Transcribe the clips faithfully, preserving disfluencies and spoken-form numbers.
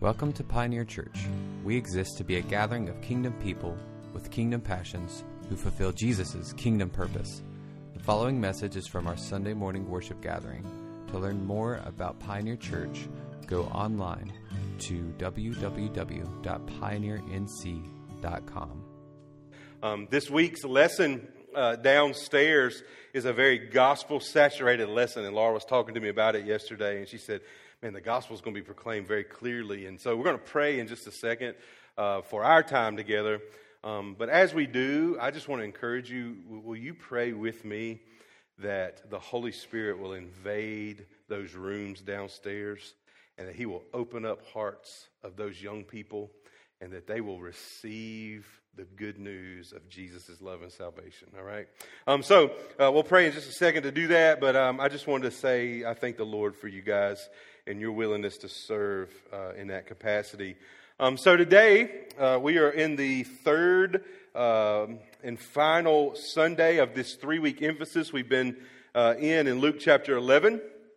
Welcome to Pioneer Church. We exist to be a gathering of kingdom people with kingdom passions who fulfill Jesus' kingdom purpose. The following message is from our Sunday morning worship gathering. To learn more about Pioneer Church, go online to w w w dot pioneer n c dot com. Um, this week's lesson uh, downstairs is a very gospel-saturated lesson, and Laura was talking to me about it yesterday, and she said, man, the gospel is going to be proclaimed very clearly. And so we're going to pray in just a second uh, for our time together. Um, but as we do, I just want to encourage you, will you pray with me that the Holy Spirit will invade those rooms downstairs and that He will open up hearts of those young people and that they will receive the good news of Jesus' love and salvation, all right? Um, so uh, we'll pray in just a second to do that, but um, I just wanted to say I thank the Lord for you guys and your willingness to serve uh, in that capacity. Um, so today, uh, we are in the third uh, and final Sunday of this three-week emphasis we've been uh, in in Luke chapter eleven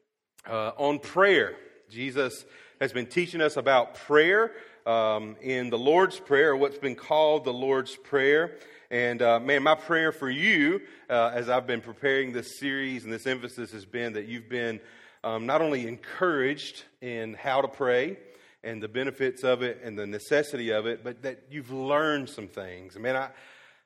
uh, on prayer. Jesus has been teaching us about prayer um, in the Lord's Prayer, what's been called the Lord's Prayer. And uh, man, my prayer for you uh, as I've been preparing this series and this emphasis has been that you've been Um, not only encouraged in how to pray and the benefits of it and the necessity of it, but that you've learned some things. I mean, I,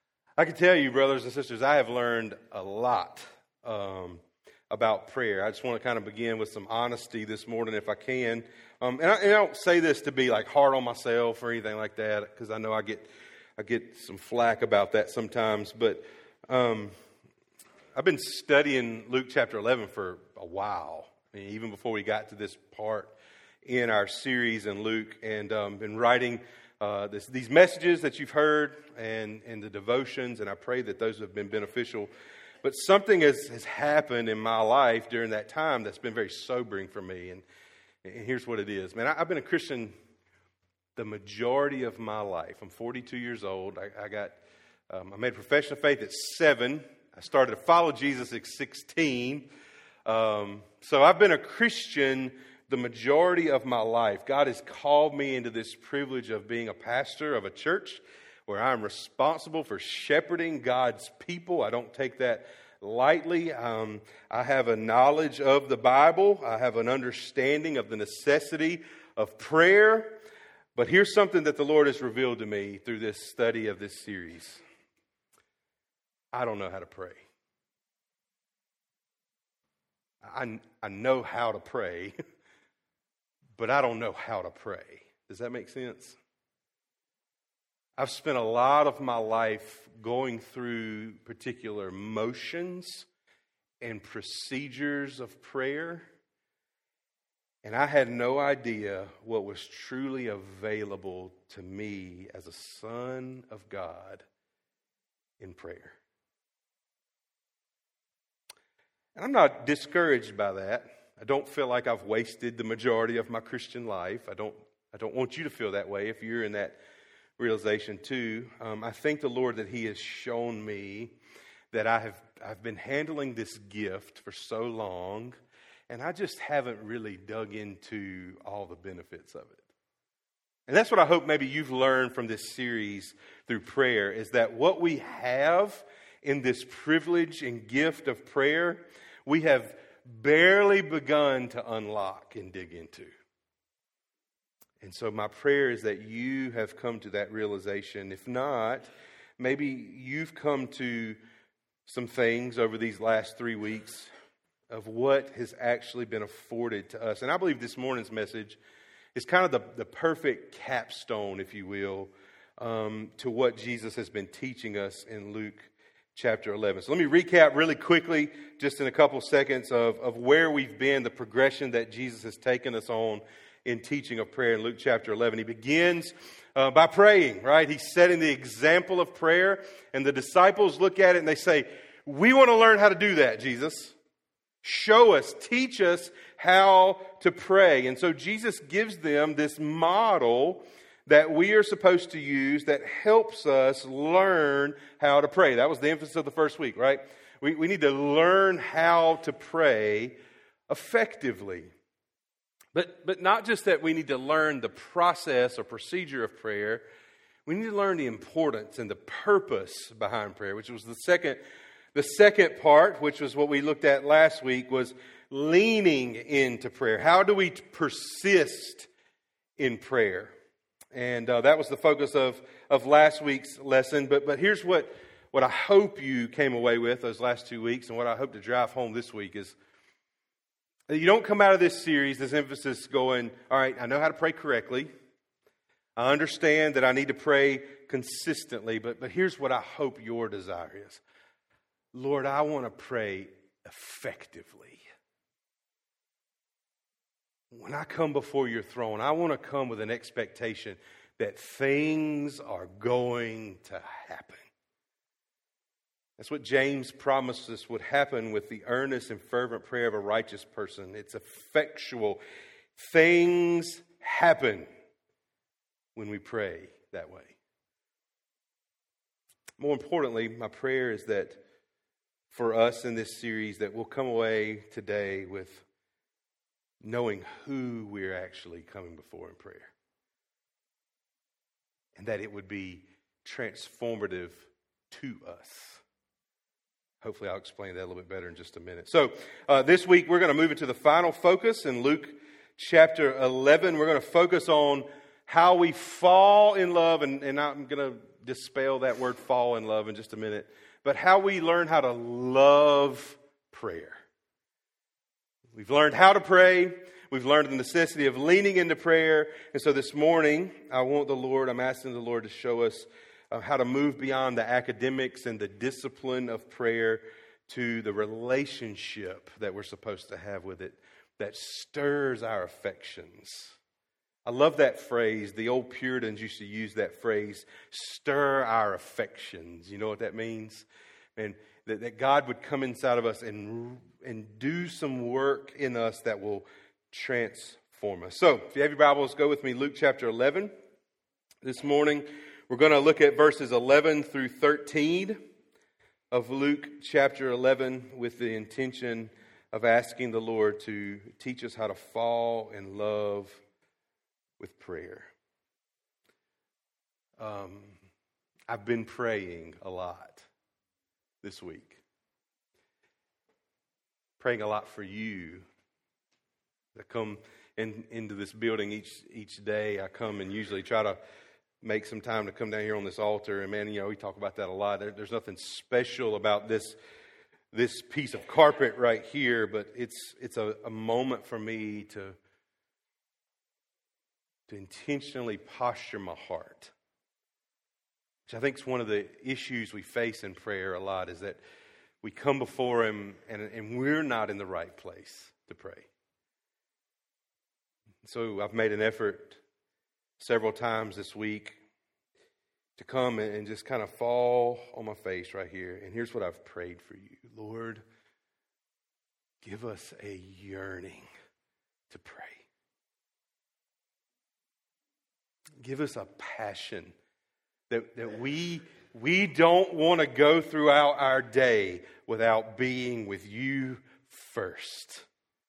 I can tell you, brothers and sisters, I have learned a lot um, about prayer. I just want to kind of begin with some honesty this morning, if I can. Um, and, I, and I don't say this to be like hard on myself or anything like that, because I know I get I get some flack about that sometimes. But um, I've been studying Luke chapter eleven for a while. I mean, even before we got to this part in our series in Luke, and um, been writing uh, this, these messages that you've heard and, and the devotions, and I pray that those have been beneficial. But something has, has happened in my life during that time that's been very sobering for me, and, and here's what it is. Man, I, I've been a Christian the majority of my life. I'm forty-two years old. I, I got um, I made a profession of faith at seven. I started to follow Jesus at sixteen. Um, so I've been a Christian the majority of my life. God has called me into this privilege of being a pastor of a church where I'm responsible for shepherding God's people. I don't take that lightly. Um, I have a knowledge of the Bible. I have an understanding of the necessity of prayer. But here's something that the Lord has revealed to me through this study of this series. I don't know how to pray. I, I know how to pray, but I don't know how to pray. Does that make sense? I've spent a lot of my life going through particular motions and procedures of prayer, and I had no idea what was truly available to me as a son of God in prayer. And I'm not discouraged by that. I don't feel like I've wasted the majority of my Christian life. I don't I don't want you to feel that way if you're in that realization too. Um, I thank the Lord that He has shown me that I have I've been handling this gift for so long, and I just haven't really dug into all the benefits of it. And that's what I hope maybe you've learned from this series through prayer, is that what we have in this privilege and gift of prayer, we have barely begun to unlock and dig into. And so my prayer is that you have come to that realization. If not, maybe you've come to some things over these last three weeks of what has actually been afforded to us. And I believe this morning's message is kind of the, the perfect capstone, if you will, um, to what Jesus has been teaching us in Luke chapter eleven. So let me recap really quickly, just in a couple seconds, of, of where we've been, the progression that Jesus has taken us on in teaching of prayer in Luke chapter eleven. He begins uh, by praying, right? He's setting the example of prayer, and the disciples look at it and they say, we want to learn how to do that, Jesus. Show us, teach us how to pray. And so Jesus gives them this model that we are supposed to use that helps us learn how to pray. That was the emphasis of the first week, right? We, we need to learn how to pray effectively. But, but not just that we need to learn the process or procedure of prayer. We need to learn the importance and the purpose behind prayer, which was the second, the second part, which was what we looked at last week, was leaning into prayer. How do we persist in prayer? And uh, that was the focus of, of last week's lesson. But but here's what, what I hope you came away with those last two weeks, and what I hope to drive home this week is that you don't come out of this series, this emphasis going, all right, I know how to pray correctly. I understand that I need to pray consistently, but, but here's what I hope your desire is. Lord, I want to pray effectively. When I come before your throne, I want to come with an expectation that things are going to happen. That's what James promises would happen with the earnest and fervent prayer of a righteous person. It's effectual. Things happen when we pray that way. More importantly, my prayer is that for us in this series, that we'll come away today with knowing who we're actually coming before in prayer. And that it would be transformative to us. Hopefully I'll explain that a little bit better in just a minute. So uh, this week we're going to move into the final focus in Luke chapter eleven. We're going to focus on how we fall in love, and, and I'm going to dispel that word fall in love in just a minute, but how we learn how to love prayer. We've learned how to pray. We've learned the necessity of leaning into prayer. And so this morning, I want the Lord, I'm asking the Lord to show us uh, how to move beyond the academics and the discipline of prayer to the relationship that we're supposed to have with it that stirs our affections. I love that phrase. The old Puritans used to use that phrase, stir our affections. You know what that means? And that, that God would come inside of us and, and do some work in us that will transform us. So, if you have your Bibles, go with me, Luke chapter eleven. This morning, we're going to look at verses eleven through thirteen of Luke chapter eleven with the intention of asking the Lord to teach us how to fall in love with prayer. Um, I've been praying a lot this week. Praying a lot for you. I come in, into this building each each day. I come and usually try to make some time to come down here on this altar. And man, you know, we talk about that a lot. There, there's nothing special about this this piece of carpet right here, but it's it's a, a moment for me to to intentionally posture my heart. Which I think is one of the issues we face in prayer a lot, is that we come before Him and, and we're not in the right place to pray. So I've made an effort several times this week to come and just kind of fall on my face right here. And here's what I've prayed for you. Lord, give us a yearning to pray. Give us a passion that, that we, we don't want to go throughout our day without being with you first.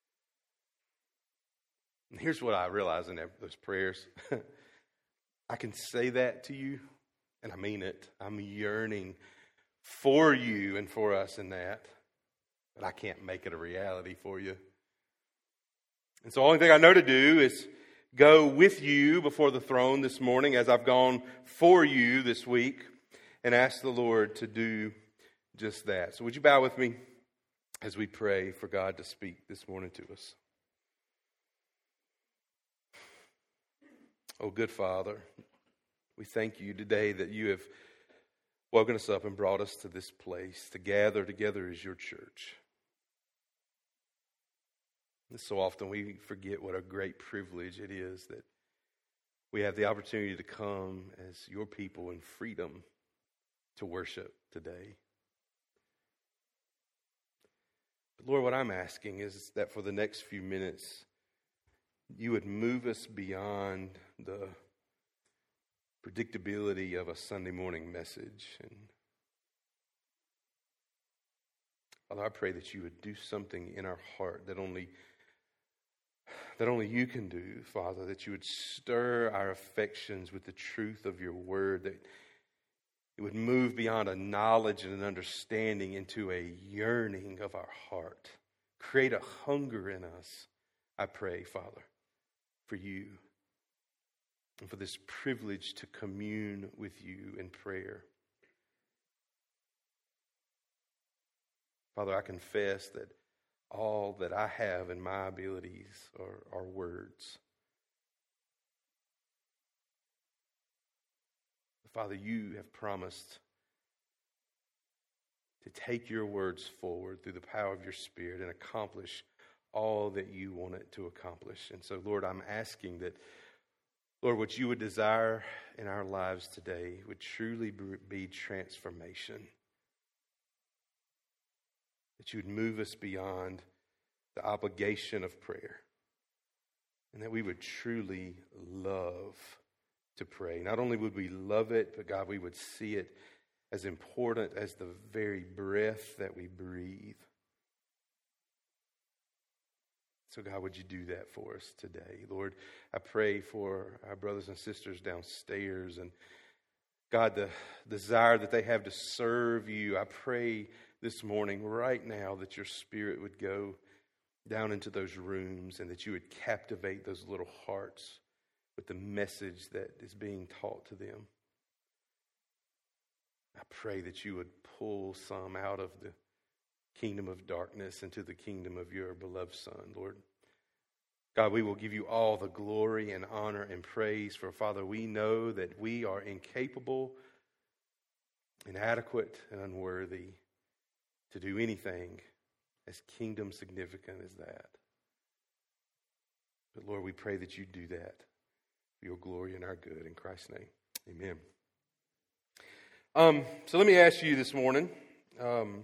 And here's what I realize in those prayers. I can say that to you, and I mean it. I'm yearning for you and for us in that. But I can't make it a reality for you. And so the only thing I know to do is go with you before the throne this morning, as I've gone for you this week, and ask the Lord to do just that. So would you bow with me as we pray for God to speak this morning to us? Oh, good Father, we thank you today that you have woken us up and brought us to this place to gather together as your church. And so often we forget what a great privilege it is that we have the opportunity to come as your people in freedom to worship today. But Lord, what I'm asking is that for the next few minutes, you would move us beyond the predictability of a Sunday morning message. And Father, I pray that you would do something in our heart that only that only you can do, Father, that you would stir our affections with the truth of your word, that it would move beyond a knowledge and an understanding into a yearning of our heart. Create a hunger in us, I pray, Father, for you and for this privilege to commune with you in prayer. Father, I confess that all that I have in my abilities are, are words. Father, you have promised to take your words forward through the power of your Spirit and accomplish all that you want it to accomplish. And so, Lord, I'm asking that, Lord, what you would desire in our lives today would truly be transformation. That you would move us beyond the obligation of prayer. And that we would truly love to pray. Not only would we love it, but God, we would see it as important as the very breath that we breathe. So God, would you do that for us today? Lord, I pray for our brothers and sisters downstairs, and God, the desire that they have to serve you, I pray this morning, right now, that your Spirit would go down into those rooms and that you would captivate those little hearts with the message that is being taught to them. I pray that you would pull some out of the kingdom of darkness into the kingdom of your beloved Son, Lord. God, we will give you all the glory and honor and praise, for Father, we know that we are incapable, inadequate, and unworthy to do anything as kingdom significant as that. But Lord, we pray that you do that for your glory and our good. In Christ's name, amen. Um, so let me ask you this morning, um,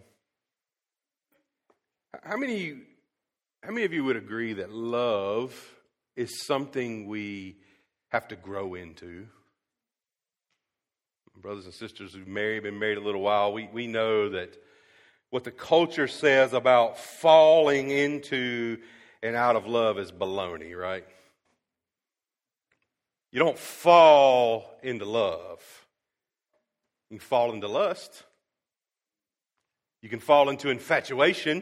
how many, how many of you would agree that love is something we have to grow into? Brothers and sisters who've married, been married a little while, we, we know that what the culture says about falling into and out of love is baloney, right? You don't fall into love. You can fall into lust. You can fall into infatuation.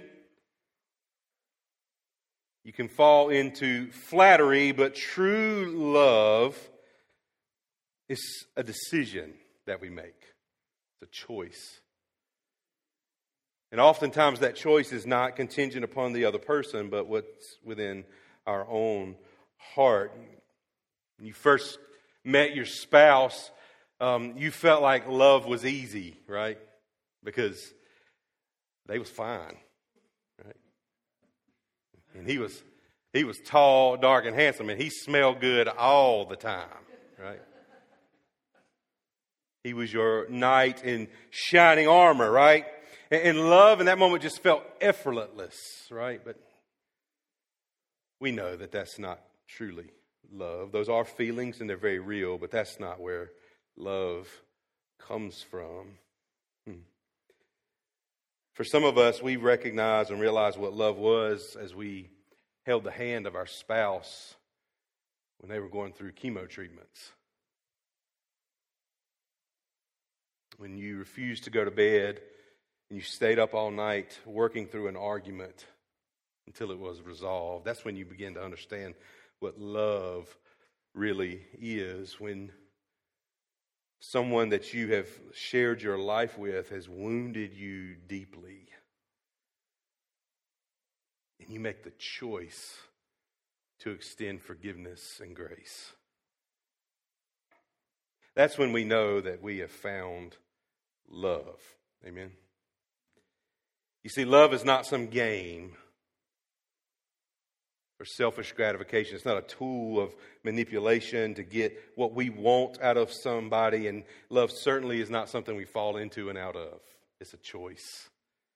You can fall into flattery, but true love is a decision that we make. It's a choice. And oftentimes that choice is not contingent upon the other person, but what's within our own heart. When you first met your spouse, um, you felt like love was easy, right? Because they was fine, right? And he was he was tall, dark, and handsome, and he smelled good all the time, right? He was your knight in shining armor, right? And love in that moment just felt effortless, right? But we know that that's not truly love. Those are feelings and they're very real, but that's not where love comes from. Hmm. For some of us, we recognize and realize what love was as we held the hand of our spouse when they were going through chemo treatments. When you refused to go to bed and you stayed up all night working through an argument until it was resolved. That's when you begin to understand what love really is. When someone that you have shared your life with has wounded you deeply, and you make the choice to extend forgiveness and grace. That's when we know that we have found love. Amen. You see, love is not some game for selfish gratification. It's not a tool of manipulation to get what we want out of somebody. And love certainly is not something we fall into and out of. It's a choice.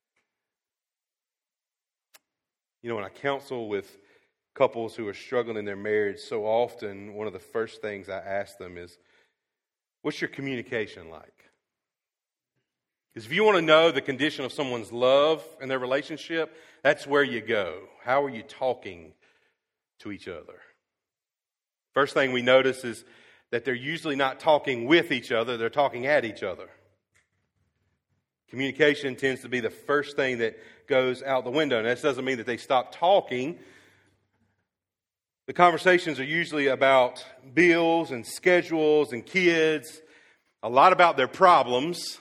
You know, when I counsel with couples who are struggling in their marriage, so often one of the first things I ask them is, what's your communication like? Because if you want to know the condition of someone's love and their relationship, that's where you go. How are you talking to each other. First thing we notice is that they're usually not talking with each other, they're talking at each other. Communication tends to be the first thing that goes out the window. And that doesn't mean that they stop talking. The conversations are usually about bills and schedules and kids, a lot about their problems.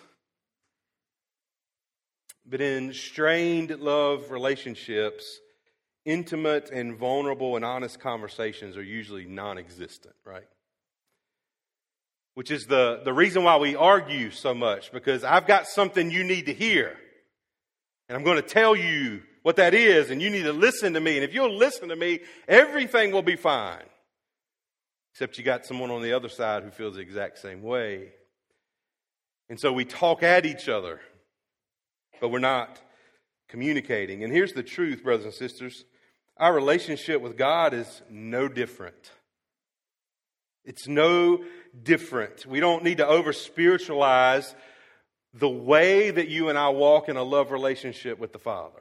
But in strained love relationships, intimate and vulnerable and honest conversations are usually non-existent, right? Which is the, the reason why we argue so much, because I've got something you need to hear. And I'm going to tell you what that is, and you need to listen to me. And if you'll listen to me, everything will be fine. Except you got someone on the other side who feels the exact same way. And so we talk at each other, but we're not communicating. And here's the truth, brothers and sisters. Our relationship with God is no different. It's no different. We don't need to over-spiritualize the way that you and I walk in a love relationship with the Father.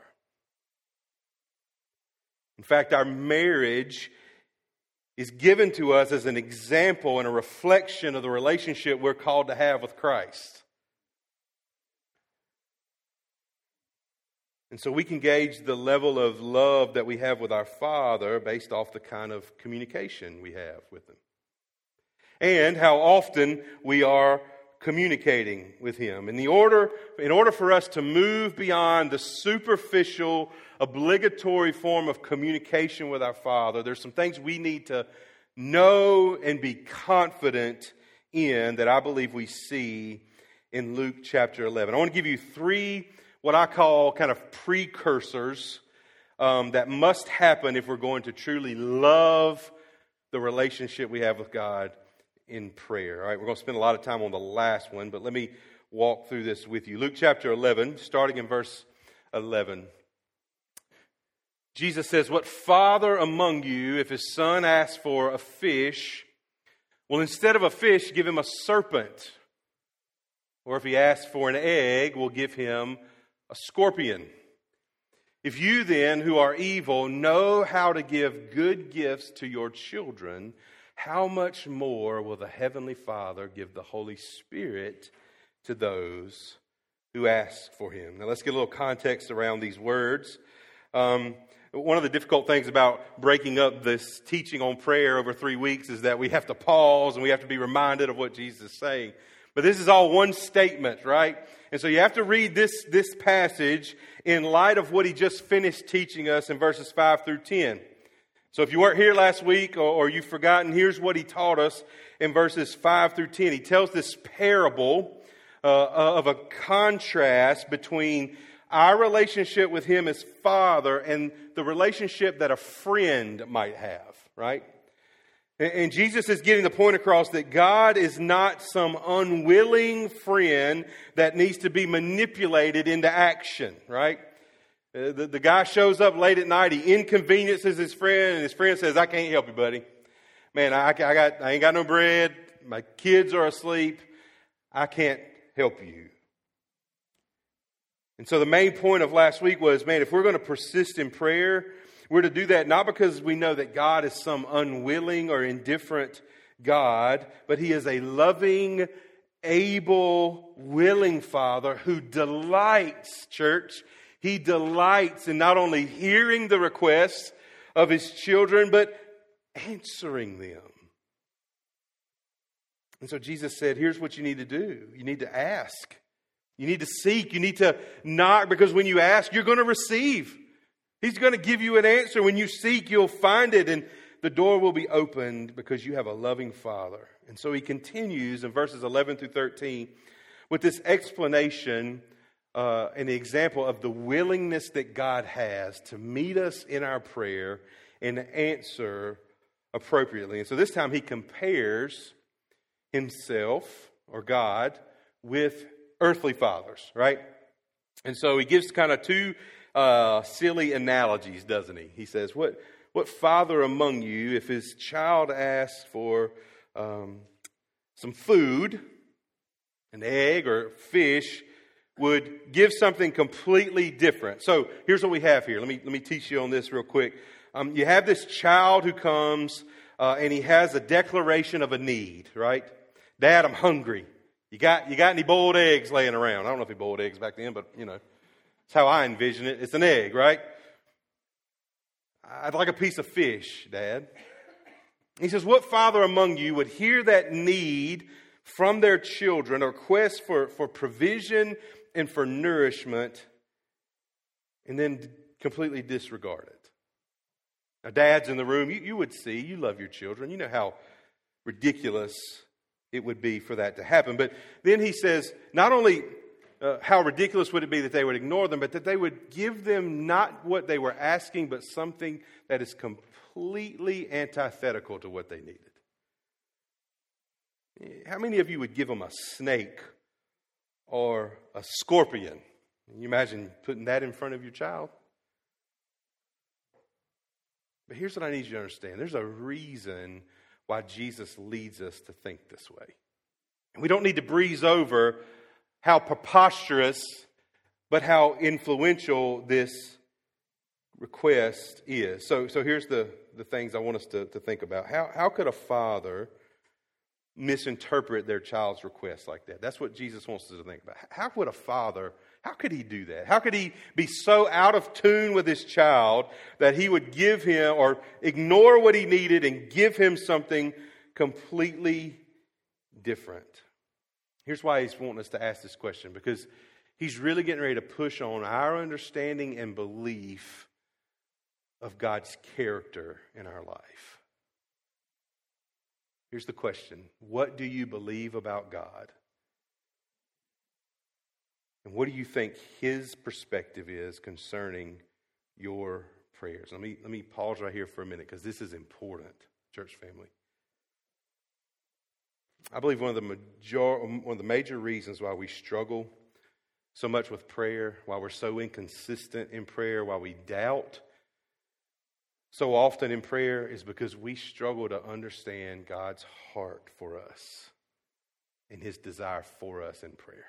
In fact, our marriage is given to us as an example and a reflection of the relationship we're called to have with Christ. And so we can gauge the level of love that we have with our Father based off the kind of communication we have with Him. And how often we are communicating with Him. In the order, in order for us to move beyond the superficial, obligatory form of communication with our Father, there's some things we need to know and be confident in that I believe we see in Luke chapter eleven. I want to give you three, what I call kind of precursors um, that must happen if we're going to truly love the relationship we have with God in prayer. All right, we're going to spend a lot of time on the last one, but let me walk through this with you. Luke chapter eleven, starting in verse eleven. Jesus says, "What father among you, if his son asks for a fish, will instead of a fish give him a serpent? Or if he asks for an egg, will give him a scorpion? If you then, who are evil, know how to give good gifts to your children, how much more will the Heavenly Father give the Holy Spirit to those who ask for Him?" Now let's get a little context around these words. Um, one of the difficult things about breaking up this teaching on prayer over three weeks is that we have to pause and we have to be reminded of what Jesus is saying. But this is all one statement, right? And so you have to read this, this passage in light of what He just finished teaching us in verses five through ten. So if you weren't here last week or, or you've forgotten, here's what He taught us in verses five through ten. He tells this parable uh, of a contrast between our relationship with Him as Father and the relationship that a friend might have, right? And, and Jesus is getting the point across that God is not some unwilling friend that needs to be manipulated into action, right? Uh, the, the guy shows up late at night, he inconveniences his friend, and his friend says, "I can't help you, buddy. Man, I, I, got, I ain't got no bread. My kids are asleep. I can't help you." And so the main point of last week was, man, if we're going to persist in prayer, we're to do that not because we know that God is some unwilling or indifferent God, but He is a loving, able, willing Father who delights, church, He delights in not only hearing the requests of His children, but answering them. And so Jesus said, here's what you need to do. You need to ask. You need to seek. You need to knock, because when you ask, you're going to receive. He's going to give you an answer. When you seek, you'll find it, and the door will be opened because you have a loving Father. And so He continues in verses eleven through thirteen with this explanation uh, and the example of the willingness that God has to meet us in our prayer and answer appropriately. And so this time He compares Himself, or God, with earthly fathers, right? And so He gives kind of two uh, silly analogies, doesn't He? He says, what, what father among you, if his child asks for um, some food, an egg or fish, would give something completely different? So here's what we have here. Let me, let me teach you on this real quick. Um, you have this child who comes uh, and he has a declaration of a need, right? Dad, I'm hungry. You got you got any boiled eggs laying around? I don't know if he boiled eggs back then, but you know, it's how I envision it. It's an egg, right? I'd like a piece of fish, Dad. He says, what father among you would hear that need from their children, or request for, for provision and for nourishment, and then completely disregard it? Now, dads in the room, you, you would see, you love your children. You know how ridiculous it would be for that to happen. But then he says, not only uh, how ridiculous would it be that they would ignore them, but that they would give them not what they were asking, but something that is completely antithetical to what they needed. How many of you would give them a snake or a scorpion? Can you imagine putting that in front of your child? But here's what I need you to understand. There's a reason why Jesus leads us to think this way. And we don't need to breeze over how preposterous, but how influential this request is. So, so here's the, the things I want us to, to think about. How, how could a father misinterpret their child's request like that? That's what Jesus wants us to think about. How would a father, how could he do that? How could he be so out of tune with his child that he would give him or ignore what he needed and give him something completely different? Here's why he's wanting us to ask this question, because he's really getting ready to push on our understanding and belief of God's character in our life. Here's the question. What do you believe about God? And what do you think His perspective is concerning your prayers? Let me, let me pause right here for a minute, because this is important, church family. I believe one of the major, one of the major reasons why we struggle so much with prayer, why we're so inconsistent in prayer, why we doubt so often in prayer, is because we struggle to understand God's heart for us and His desire for us in prayer.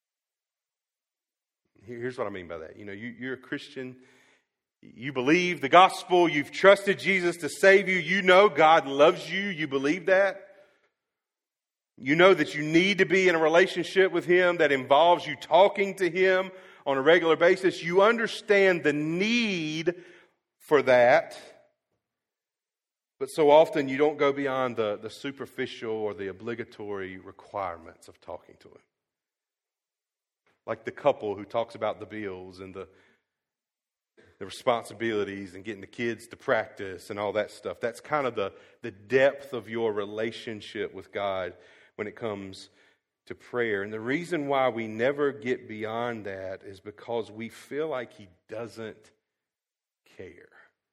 Here's what I mean by that. You know, you, you're a Christian. You believe the gospel. You've trusted Jesus to save you. You know God loves you. You believe that. You know that you need to be in a relationship with Him that involves you talking to Him on a regular basis. You understand the need for that. But so often you don't go beyond the, the superficial or the obligatory requirements of talking to Him. Like the couple who talks about the bills and the, the responsibilities and getting the kids to practice and all that stuff. That's kind of the, the depth of your relationship with God when it comes to prayer. And the reason why we never get beyond that is because we feel like He doesn't care.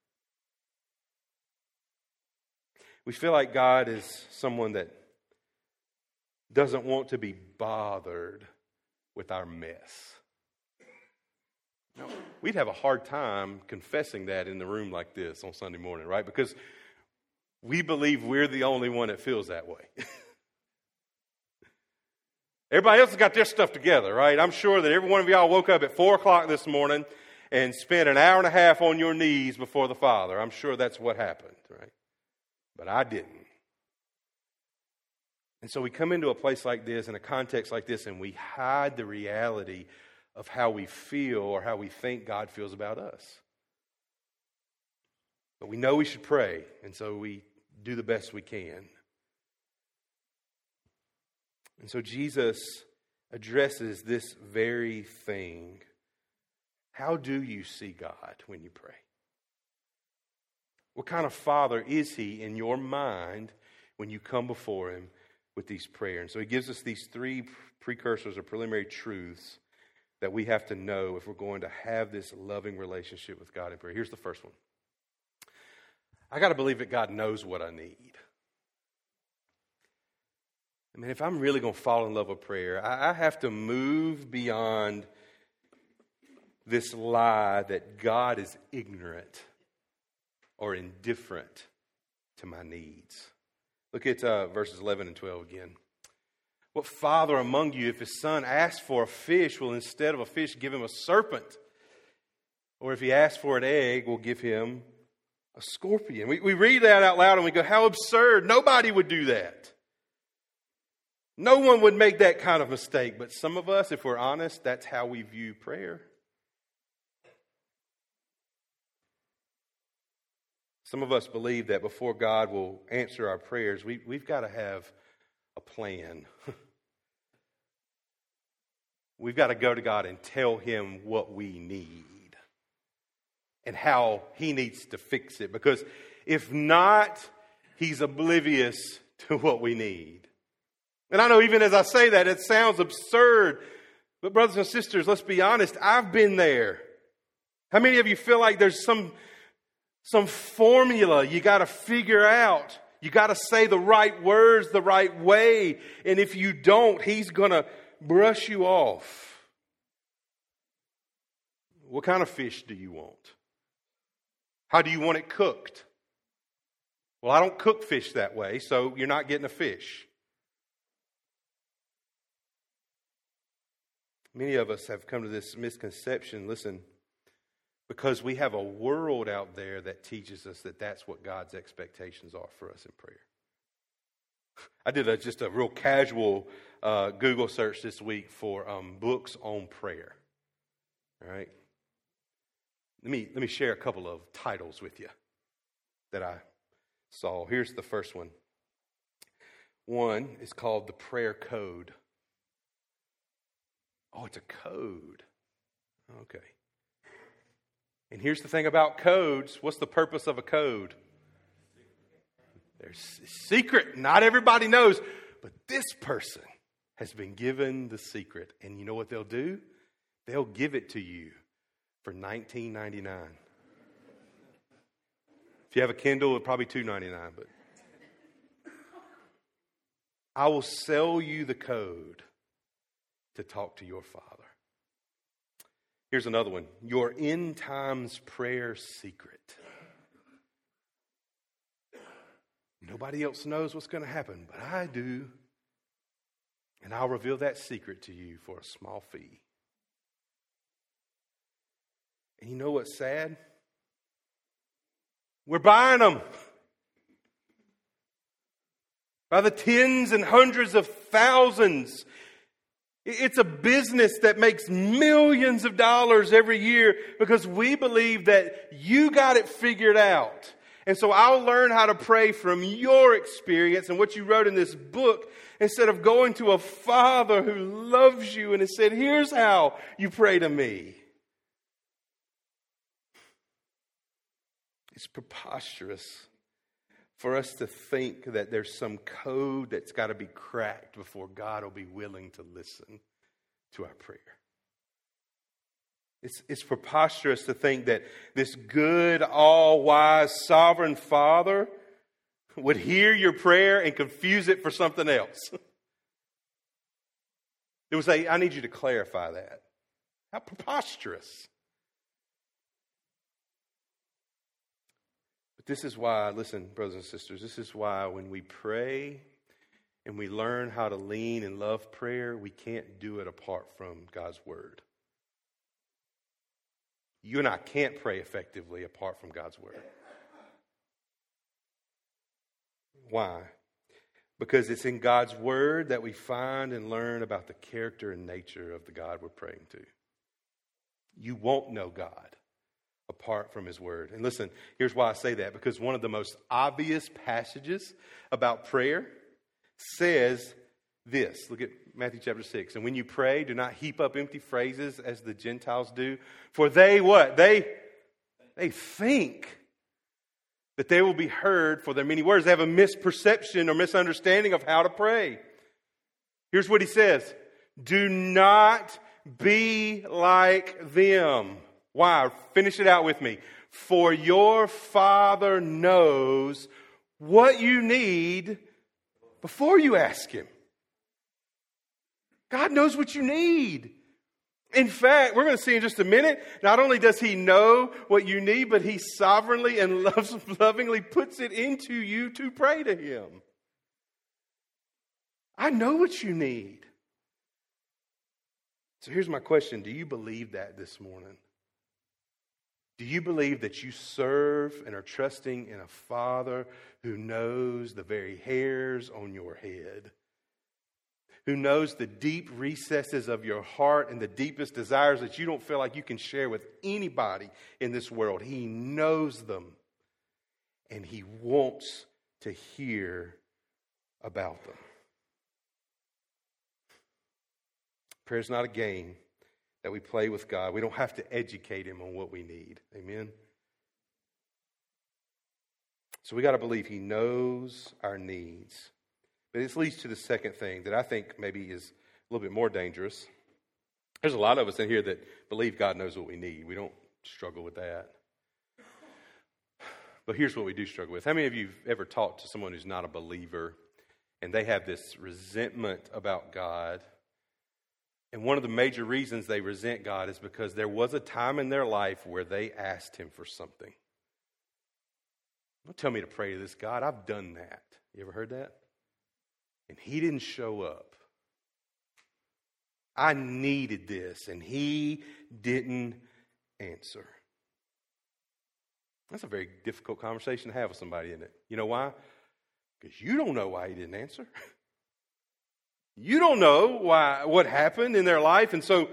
We feel like God is someone that doesn't want to be bothered with our mess. Now, we'd have a hard time confessing that in the room like this on Sunday morning, right? Because we believe we're the only one that feels that way. Everybody else has got their stuff together, right? I'm sure that every one of y'all woke up at four o'clock this morning and spent an hour and a half on your knees before the Father. I'm sure that's what happened, right? But I didn't. And so we come into a place like this, in a context like this, and we hide the reality of how we feel or how we think God feels about us. But we know we should pray, and so we do the best we can. And so Jesus addresses this very thing. How do you see God when you pray? What kind of Father is He in your mind when you come before Him with these prayers? And so He gives us these three precursors or preliminary truths that we have to know if we're going to have this loving relationship with God in prayer. Here's the first one. I got to believe that God knows what I need. I mean, if I'm really going to fall in love with prayer, I have to move beyond this lie that God is ignorant or indifferent to my needs. Look at uh, verses eleven and twelve again. What father among you, if his son asks for a fish, will instead of a fish give him a serpent? Or if he asks for an egg, will give him A scorpion. We, we read that out loud and we go, how absurd. Nobody would do that. No one would make that kind of mistake. But some of us, if we're honest, that's how we view prayer. Some of us believe that before God will answer our prayers, we, we've got to have a plan. We've got to go to God and tell Him what we need and how He needs to fix it. Because if not, He's oblivious to what we need. And I know even as I say that, it sounds absurd. But brothers and sisters, let's be honest, I've been there. How many of you feel like there's some, some formula you got to figure out? You got to say the right words the right way. And if you don't, He's going to brush you off. What kind of fish do you want? How do you want it cooked? Well, I don't cook fish that way, so you're not getting a fish. Many of us have come to this misconception, listen, because we have a world out there that teaches us that that's what God's expectations are for us in prayer. I did a, just a real casual uh, Google search this week for um, books on prayer. All right. Let me, let me share a couple of titles with you that I saw. Here's the first one. One is called The Prayer Code. Oh, it's a code. Okay. And here's the thing about codes. What's the purpose of a code? There's secret. Not everybody knows. But this person has been given the secret. And you know what they'll do? They'll give it to you for nineteen ninety-nine. If you have a Kindle, it's probably two ninety-nine. But I will sell you the code to talk to your Father. Here's another one. Your end times prayer secret. Nobody else knows what's going to happen, but I do. And I'll reveal that secret to you for a small fee. And you know what's sad? We're buying them. By the tens and hundreds of thousands. It's a business that makes millions of dollars every year because we believe that you got it figured out. And so I'll learn how to pray from your experience and what you wrote in this book instead of going to a Father who loves you and has said, here's how you pray to me. It's preposterous for us to think that there's some code that's got to be cracked before God will be willing to listen to our prayer. It's, it's preposterous to think that this good, all-wise, sovereign Father would hear your prayer and confuse it for something else. It would say, I need you to clarify that. How preposterous. But this is why, listen, brothers and sisters, this is why when we pray and we learn how to lean and love prayer, we can't do it apart from God's Word. You and I can't pray effectively apart from God's Word. Why? Because it's in God's Word that we find and learn about the character and nature of the God we're praying to. You won't know God apart from His Word. And listen, here's why I say that. Because one of the most obvious passages about prayer says this. Look at Matthew chapter six. And when you pray, do not heap up empty phrases as the Gentiles do. For they what? They, they think that they will be heard for their many words. They have a misperception or misunderstanding of how to pray. Here's what he says. Do not be like them. Why? Finish it out with me. For your Father knows what you need before you ask Him. God knows what you need. In fact, we're going to see in just a minute, not only does He know what you need, but He sovereignly and loves, lovingly puts it into you to pray to Him. I know what you need. So here's my question. Do you believe that this morning? Do you believe that you serve and are trusting in a Father who knows the very hairs on your head? Who knows the deep recesses of your heart and the deepest desires that you don't feel like you can share with anybody in this world? He knows them. And He wants to hear about them. Prayer is not a game that we play with God. We don't have to educate Him on what we need. Amen? So we got to believe He knows our needs. But this leads to the second thing that I think maybe is a little bit more dangerous. There's a lot of us in here that believe God knows what we need. We don't struggle with that. But here's what we do struggle with. How many of you have ever talked to someone who's not a believer and they have this resentment about God? And one of the major reasons they resent God is because there was a time in their life where they asked Him for something. Don't tell me to pray to this God. I've done that. You ever heard that? And He didn't show up. I needed this, and He didn't answer. That's a very difficult conversation to have with somebody, isn't it? You know why? Because you don't know why He didn't answer. You don't know why what happened in their life. And so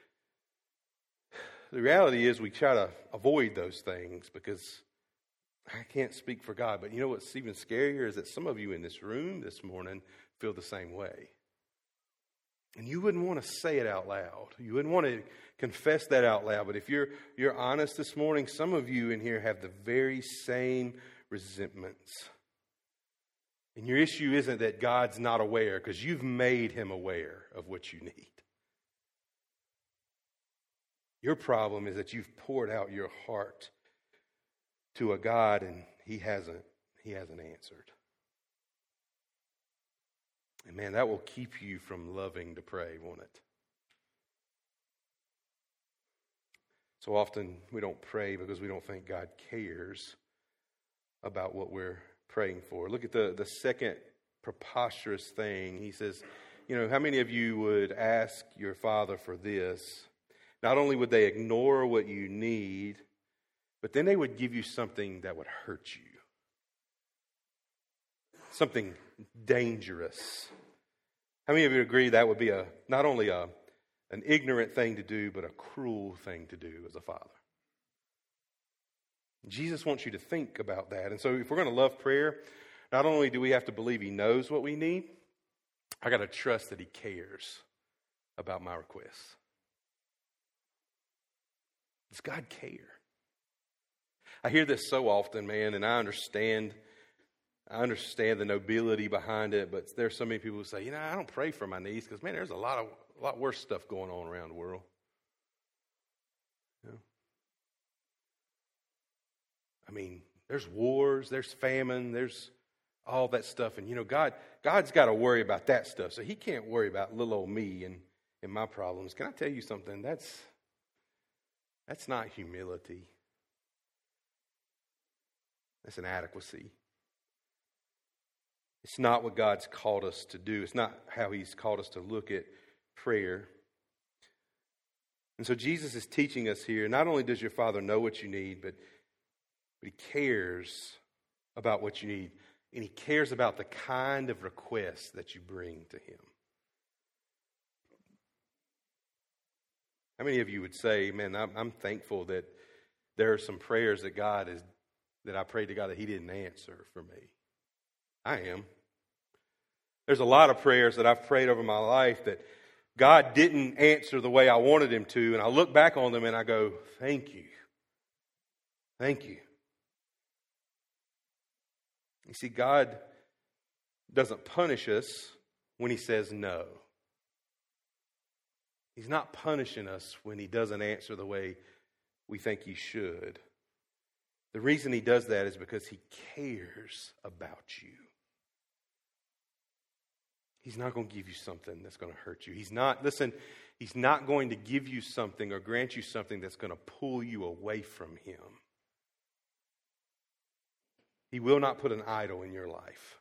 the reality is we try to avoid those things because I can't speak for God. But you know what's even scarier is that some of you in this room this morning feel the same way. And you wouldn't want to say it out loud. You wouldn't want to confess that out loud. But if you're you're honest this morning, some of you in here have the very same resentments. And your issue isn't that God's not aware, because you've made Him aware of what you need. Your problem is that you've poured out your heart to a God and He hasn't, He hasn't answered. And man, that will keep you from loving to pray, won't it? So often we don't pray because we don't think God cares about what we're praying for. Look at the, the second preposterous thing. He says, you know, how many of you would ask your Father for this? Not only would they ignore what you need, but then they would give you something that would hurt you. Something dangerous. How many of you agree that would be a not only a an ignorant thing to do, but a cruel thing to do as a father? Jesus wants you to think about that. And so if we're going to love prayer, not only do we have to believe He knows what we need, I got to trust that He cares about my requests. Does God care? I hear this so often, man, and I understand I understand the nobility behind it, but there's so many people who say, you know, I don't pray for my needs because, man, there's a lot of a lot worse stuff going on around the world. You know? I mean, there's wars, there's famine, there's all that stuff. And, you know, God, God's got to worry about that stuff. So He can't worry about little old me and, and my problems. Can I tell you something? That's, that's not humility. That's inadequacy. It's not what God's called us to do. It's not how He's called us to look at prayer. And so Jesus is teaching us here, not only does your Father know what you need, but But He cares about what you need. And He cares about the kind of requests that you bring to Him. How many of you would say, man, I'm, I'm thankful that there are some prayers that God is, that I prayed to God that He didn't answer for me? I am. There's a lot of prayers that I've prayed over my life that God didn't answer the way I wanted Him to. And I look back on them and I go, thank you. Thank you. You see, God doesn't punish us when He says no. He's not punishing us when He doesn't answer the way we think He should. The reason He does that is because He cares about you. He's not going to give you something that's going to hurt you. He's not, listen, He's not going to give you something or grant you something that's going to pull you away from Him. He will not put an idol in your life.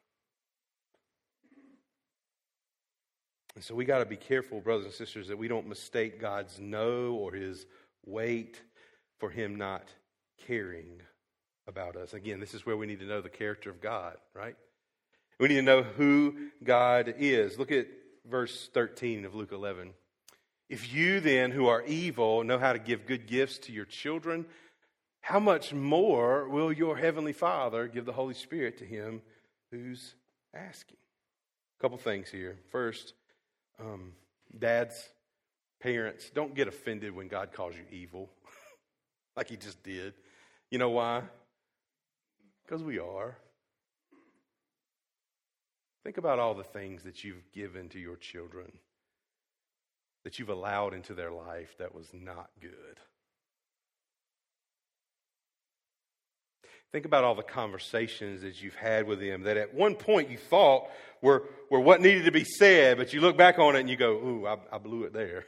And so we got to be careful, brothers and sisters, that we don't mistake God's no or His wait for Him not caring about us. Again, this is where we need to know the character of God, right? We need to know who God is. Look at verse thirteen of Luke eleven. If you then, who are evil, know how to give good gifts to your children, how much more will your heavenly Father give the Holy Spirit to him who's asking? A couple things here. First, um, dads, parents, don't get offended when God calls you evil, like he just did. You know why? Because we are. Think about all the things that you've given to your children, that you've allowed into their life that was not good. Think about all the conversations that you've had with them that at one point you thought were, were what needed to be said, but you look back on it and you go, ooh, I, I blew it there.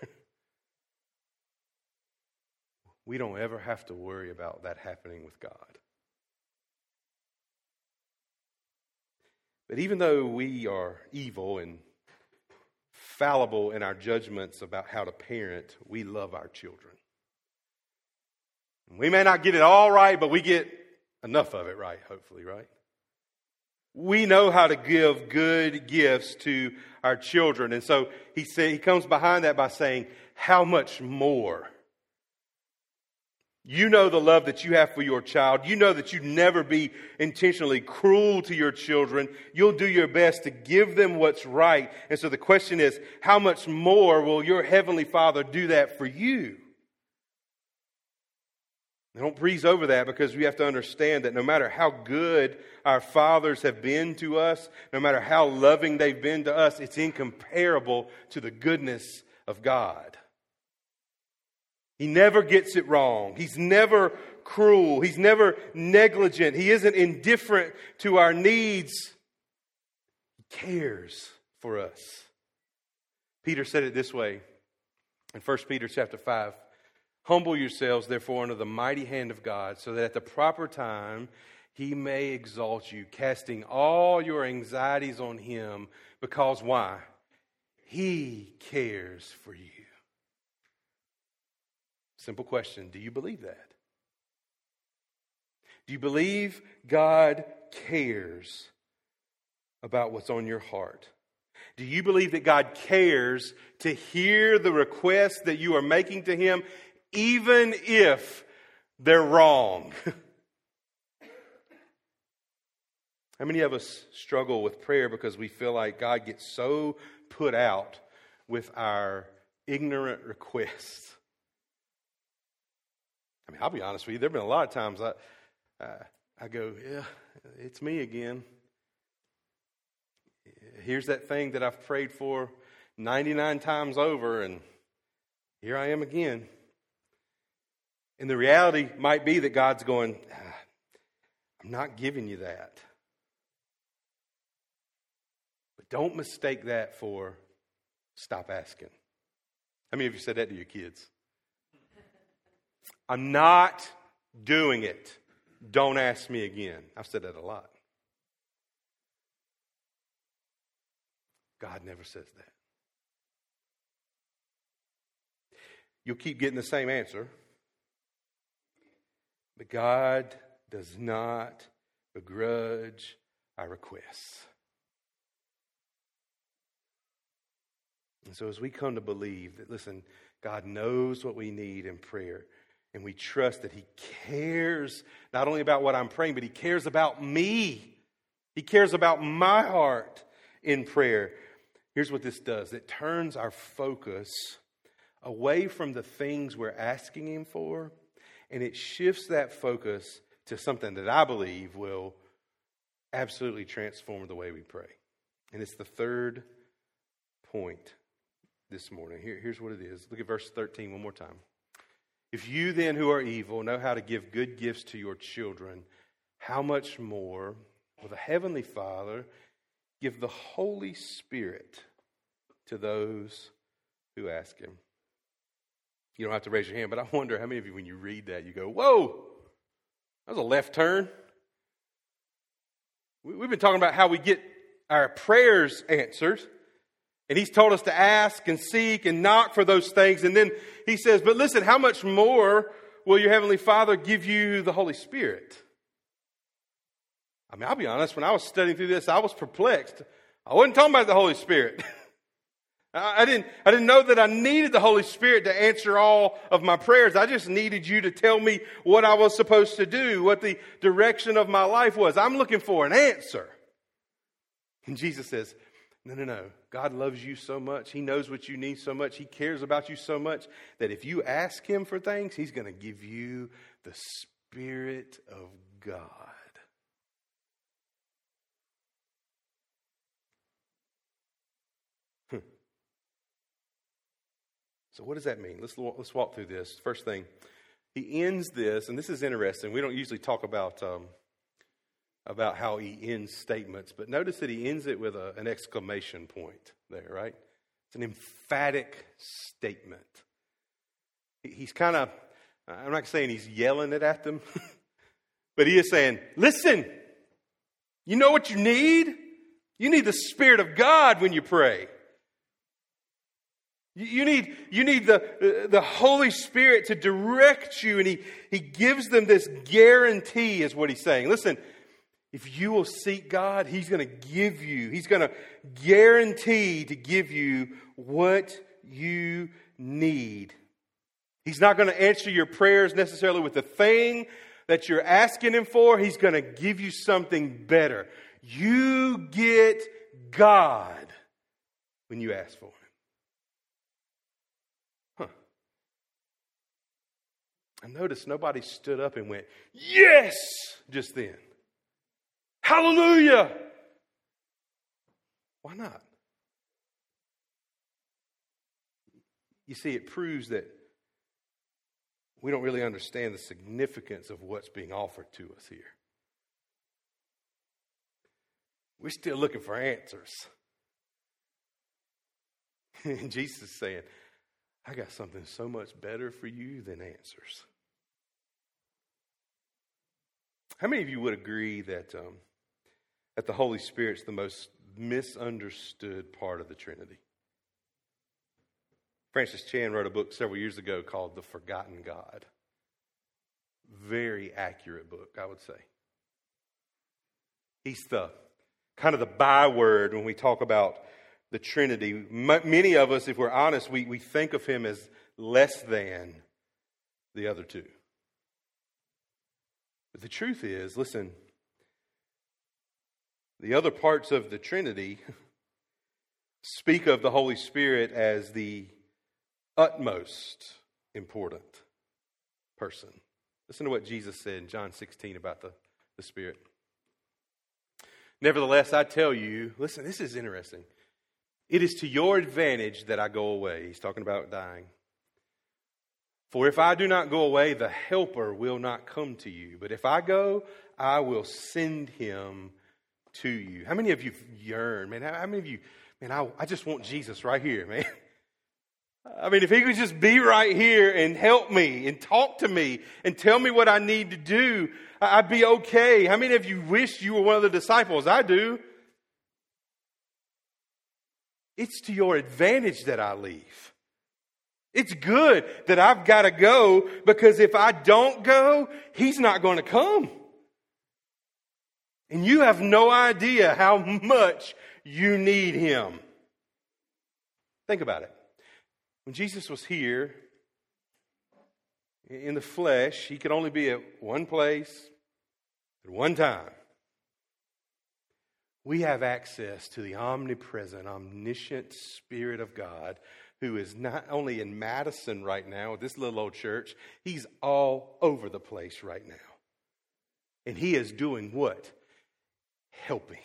We don't ever have to worry about that happening with God. But even though we are evil and fallible in our judgments about how to parent, we love our children. We may not get it all right, but we get enough of it right, hopefully, right? We know how to give good gifts to our children. And so he said, he comes behind that by saying, how much more? You know the love that you have for your child. You know that you'd never be intentionally cruel to your children. You'll do your best to give them what's right. And so the question is, how much more will your Heavenly Father do that for you? Now, don't breeze over that, because we have to understand that no matter how good our fathers have been to us, no matter how loving they've been to us, it's incomparable to the goodness of God. He never gets it wrong. He's never cruel. He's never negligent. He isn't indifferent to our needs. He cares for us. Peter said it this way in First Peter chapter five. Humble yourselves, therefore, under the mighty hand of God, so that at the proper time he may exalt you, casting all your anxieties on him, because why? He cares for you. Simple question. Do you believe that? Do you believe God cares about what's on your heart? Do you believe that God cares to hear the requests that you are making to him, even if they're wrong? How many of us struggle with prayer because we feel like God gets so put out with our ignorant requests? I mean, I'll be honest with you. There have been a lot of times I, uh, I go, yeah, it's me again. Here's that thing that I've prayed for ninety-nine times over, and here I am again. And the reality might be that God's going, ah, I'm not giving you that. But don't mistake that for stop asking. How many of you said that to your kids? I'm not doing it. Don't ask me again. I've said that a lot. God never says that. You'll keep getting the same answer. But God does not begrudge our requests. And so as we come to believe that, listen, God knows what we need in prayer, and we trust that he cares not only about what I'm praying, but he cares about me. He cares about my heart in prayer. Here's what this does. It turns our focus away from the things we're asking him for, and it shifts that focus to something that I believe will absolutely transform the way we pray. And it's the third point this morning. Here, here's what it is. Look at verse thirteen one more time. If you then who are evil know how to give good gifts to your children, how much more will the Heavenly Father give the Holy Spirit to those who ask him? You don't have to raise your hand, but I wonder how many of you, when you read that, you go, whoa, that was a left turn. We've been talking about how we get our prayers answered. And he's told us to ask and seek and knock for those things. And then he says, but listen, how much more will your Heavenly Father give you the Holy Spirit? I mean, I'll be honest, when I was studying through this, I was perplexed. I wasn't talking about the Holy Spirit. I didn't, I didn't know that I needed the Holy Spirit to answer all of my prayers. I just needed you to tell me what I was supposed to do, what the direction of my life was. I'm looking for an answer. And Jesus says, no, no, no. God loves you so much. He knows what you need so much. He cares about you so much that if you ask Him for things, He's going to give you the Spirit of God. So what does that mean? Let's let's walk through this. First thing, He ends this, and this is interesting. We don't usually talk about um, about how He ends statements, but notice that He ends it with a, an exclamation point there, right? It's an emphatic statement. He, he's kind of, I'm not saying He's yelling it at them, but He is saying, listen, you know what you need? You need the Spirit of God when you pray. You need, you need the, the Holy Spirit to direct you, and he, he gives them this guarantee, is what He's saying. Listen, if you will seek God, He's going to give you, He's going to guarantee to give you what you need. He's not going to answer your prayers necessarily with the thing that you're asking Him for. He's going to give you something better. You get God when you ask for Him. I noticed nobody stood up and went, yes, just then. Hallelujah. Why not? You see, it proves that we don't really understand the significance of what's being offered to us here. We're still looking for answers. And Jesus is saying, I got something so much better for you than answers. How many of you would agree that um, that the Holy Spirit's the most misunderstood part of the Trinity? Francis Chan wrote a book several years ago called The Forgotten God. Very accurate book, I would say. He's the kind of the byword when we talk about the Trinity. M- many of us, if we're honest, we, we think of Him as less than the other two. But the truth is, listen, the other parts of the Trinity speak of the Holy Spirit as the utmost important person. Listen to what Jesus said in John sixteen about the, the Spirit. Nevertheless, I tell you, listen, this is interesting. It is to your advantage that I go away. He's talking about dying. For if I do not go away, the Helper will not come to you. But if I go, I will send Him to you. How many of you yearn, man? How, how many of you, man, I, I just want Jesus right here, man. I mean, if He could just be right here and help me and talk to me and tell me what I need to do, I'd be okay. How many of you wish you were one of the disciples? I do. It's to your advantage that I leave. It's good that I've got to go, because if I don't go, He's not going to come. And you have no idea how much you need Him. Think about it. When Jesus was here in the flesh, He could only be at one place at one time. We have access to the omnipresent, omniscient Spirit of God, who is not only in Madison right now, with this little old church, He's all over the place right now. And He is doing what? Helping.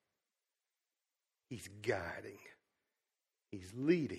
He's guiding. He's leading.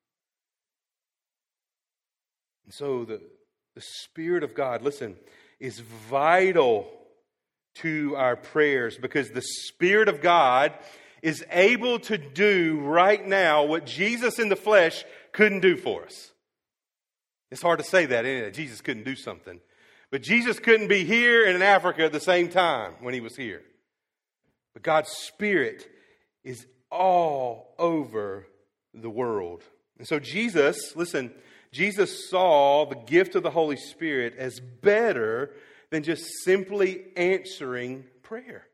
And so the, the Spirit of God, listen, is vital to our prayers, because the Spirit of God is able to do right now what Jesus in the flesh couldn't do for us. It's hard to say that, isn't it? Jesus couldn't do something. But Jesus couldn't be here and in Africa at the same time when He was here. But God's Spirit is all over the world. And so Jesus, listen, Jesus saw the gift of the Holy Spirit as better than just simply answering prayer.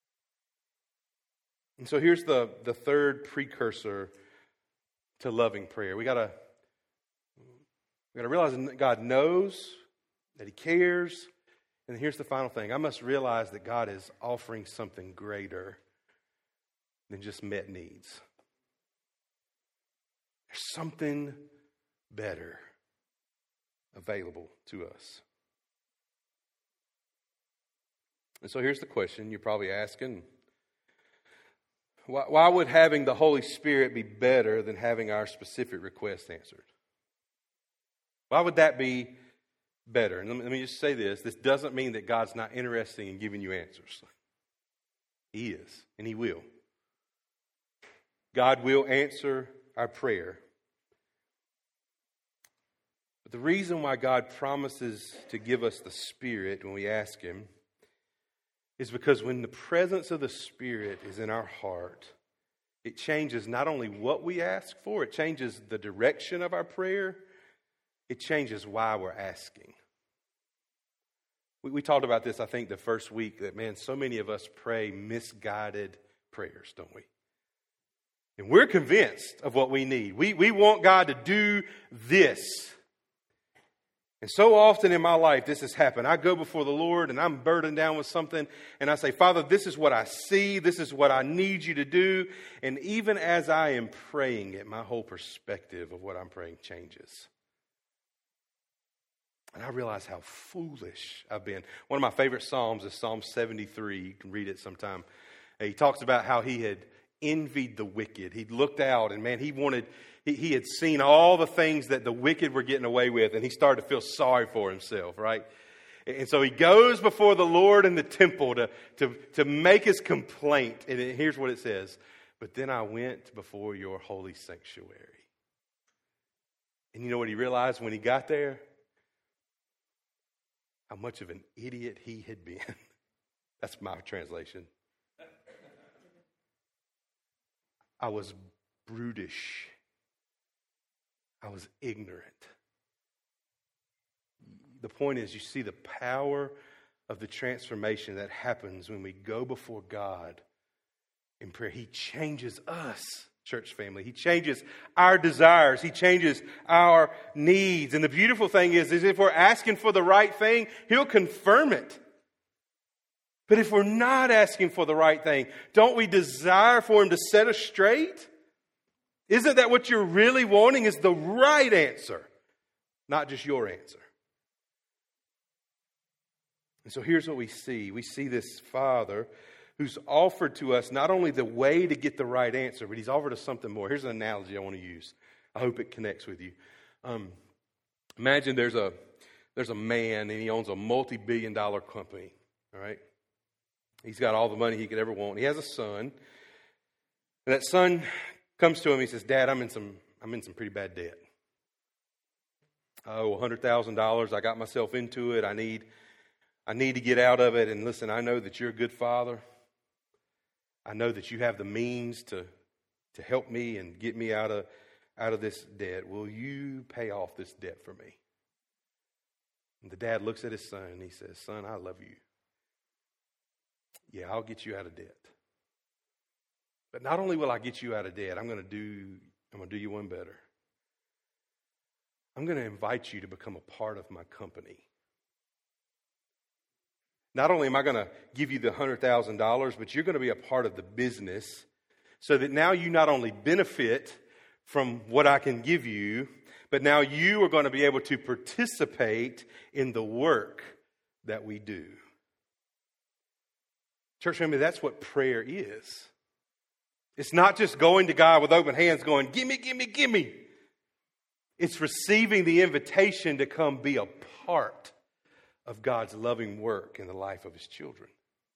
And so here's the, the third precursor to loving prayer. We gotta, we gotta realize that God knows, that He cares. And here's the final thing. I must realize that God is offering something greater than just met needs. There's something better available to us. And so here's the question you're probably asking. Why, why would having the Holy Spirit be better than having our specific request answered? Why would that be better? And let me, let me just say this. This doesn't mean that God's not interested in giving you answers. He is, and He will. God will answer our prayer. But the reason why God promises to give us the Spirit when we ask Him is because when the presence of the Spirit is in our heart, it changes not only what we ask for, it changes the direction of our prayer, it changes why we're asking. We, we talked about this, I think, the first week, that, man, so many of us pray misguided prayers, don't we? And we're convinced of what we need. We, we want God to do this. And so often in my life, this has happened. I go before the Lord and I'm burdened down with something. And I say, Father, this is what I see. This is what I need you to do. And even as I am praying it, my whole perspective of what I'm praying changes. And I realize how foolish I've been. One of my favorite Psalms is Psalm seventy-three. You can read it sometime. He talks about how he had envied the wicked. He'd looked out and, man, he wanted... He, he had seen all the things that the wicked were getting away with, and he started to feel sorry for himself, right? And so he goes before the Lord in the temple to, to, to make his complaint. And here's what it says. But then I went before your holy sanctuary. And you know what he realized when he got there? How much of an idiot he had been. That's my translation. I was brutish. I was ignorant. The point is, you see the power of the transformation that happens when we go before God in prayer. He changes us, church family. He changes our desires. He changes our needs. And the beautiful thing is, is if we're asking for the right thing, He'll confirm it. But if we're not asking for the right thing, don't we desire for Him to set us straight? Isn't that what you're really wanting, is the right answer, not just your answer? And so here's what we see. We see this Father who's offered to us not only the way to get the right answer, but He's offered us something more. Here's an analogy I want to use. I hope it connects with you. Um, imagine there's a, there's a man and he owns a multi-billion dollar company, all right? He's got all the money he could ever want. He has a son, and that son comes to him, he says, Dad, I'm in some I'm in some pretty bad debt. I owe one hundred thousand dollars. I got myself into it. I need I need to get out of it. And listen, I know that you're a good father. I know that you have the means to, to help me and get me out of out of this debt. Will you pay off this debt for me? And the dad looks at his son and he says, Son, I love you. Yeah, I'll get you out of debt. But not only will I get you out of debt, I'm going to do I'm going to do you one better. I'm going to invite you to become a part of my company. Not only am I going to give you the one hundred thousand dollars, but you're going to be a part of the business so that now you not only benefit from what I can give you, but now you are going to be able to participate in the work that we do. Church family, that's what prayer is. It's not just going to God with open hands going, gimme, gimme, gimme. It's receiving the invitation to come be a part of God's loving work in the life of His children.